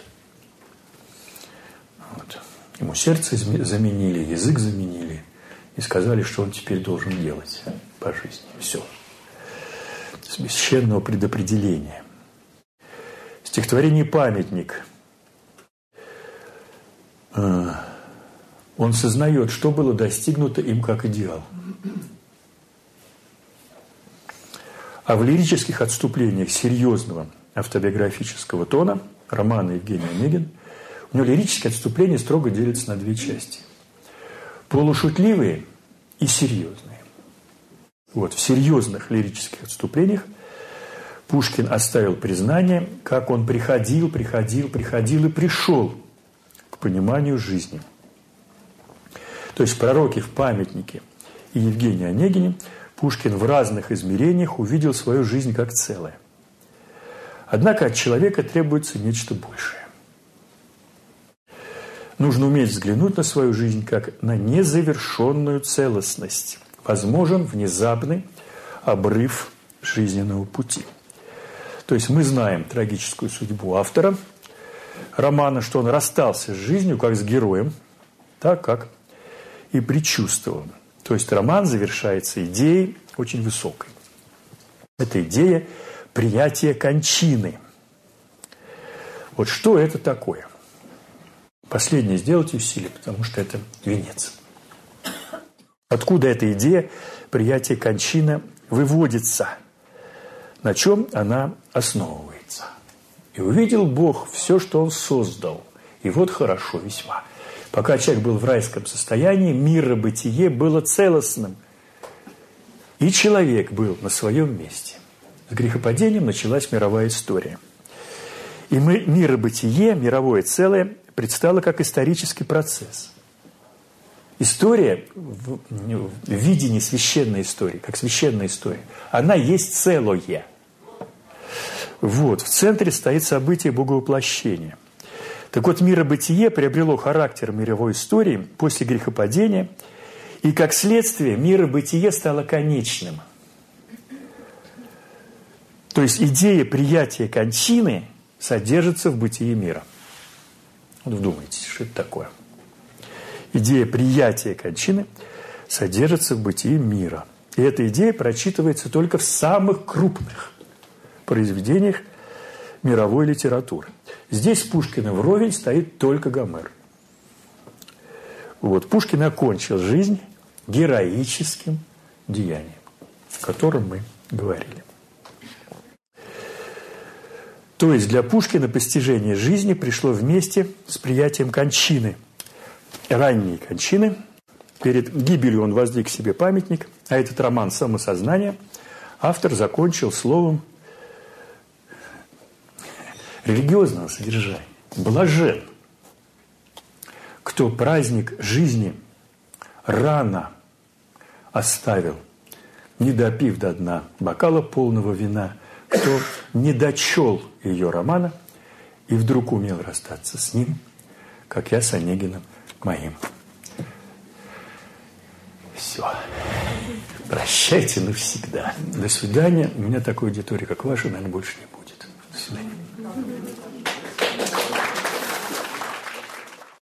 Вот. Ему сердце заменили, язык заменили и сказали, что он теперь должен делать по жизни. Все. Священного предопределения. Стихотворение «Памятник». Он сознает, что было достигнуто им как идеал. А в лирических отступлениях серьезного автобиографического тона романа Евгения Онегина у него лирические отступления строго делятся на две части. Полушутливые и серьезные. Вот, в серьезных лирических отступлениях Пушкин оставил признание, как он приходил, приходил, приходил и пришел к пониманию жизни. То есть в «Пророке», в «Памятнике» и Евгении Онегине Пушкин в разных измерениях увидел свою жизнь как целое. Однако от человека требуется нечто большее. Нужно уметь взглянуть на свою жизнь как на незавершенную целостность. Возможен внезапный обрыв жизненного пути. То есть мы знаем трагическую судьбу автора романа, что он расстался с жизнью как с героем, так как и предчувствовал. То есть роман завершается идеей очень высокой. Это идея приятия кончины. Вот что это такое? Последнее сделайте усилие, потому что это венец. Откуда эта идея приятия кончины выводится? На чем она основывается? «И увидел Бог все, что Он создал, и вот хорошо весьма». Пока человек был в райском состоянии, миробытие было целостным. И человек был на своем месте. С грехопадением началась мировая история. И мы, миробытие, мировое целое, предстало как исторический процесс. История в, в видении священной истории, как священная история, она есть целое. Вот, в центре стоит событие боговоплощения. Так вот, миробытие приобрело характер мировой истории после грехопадения, и как следствие миробытие стало конечным. То есть идея приятия кончины содержится в бытии мира. Вот вдумайтесь, что это такое. Идея приятия кончины содержится в бытии мира. И эта идея прочитывается только в самых крупных произведениях мировой литературы. Здесь с Пушкиным вровень стоит только Гомер. Вот, Пушкин окончил жизнь героическим деянием, о котором мы говорили. То есть для Пушкина постижение жизни пришло вместе с приятием кончины. Ранней кончины. Перед гибелью он воздвиг себе памятник, а этот роман «Самосознание» автор закончил словом религиозного содержания. Блажен, кто праздник жизни рано оставил, не допив до дна бокала полного вина, кто не дочел ее романа и вдруг умел расстаться с ним, как я с Онегиным моим. Все. Прощайте навсегда. До свидания. У меня такой аудитории, как ваша, наверное, больше не будет. До свидания.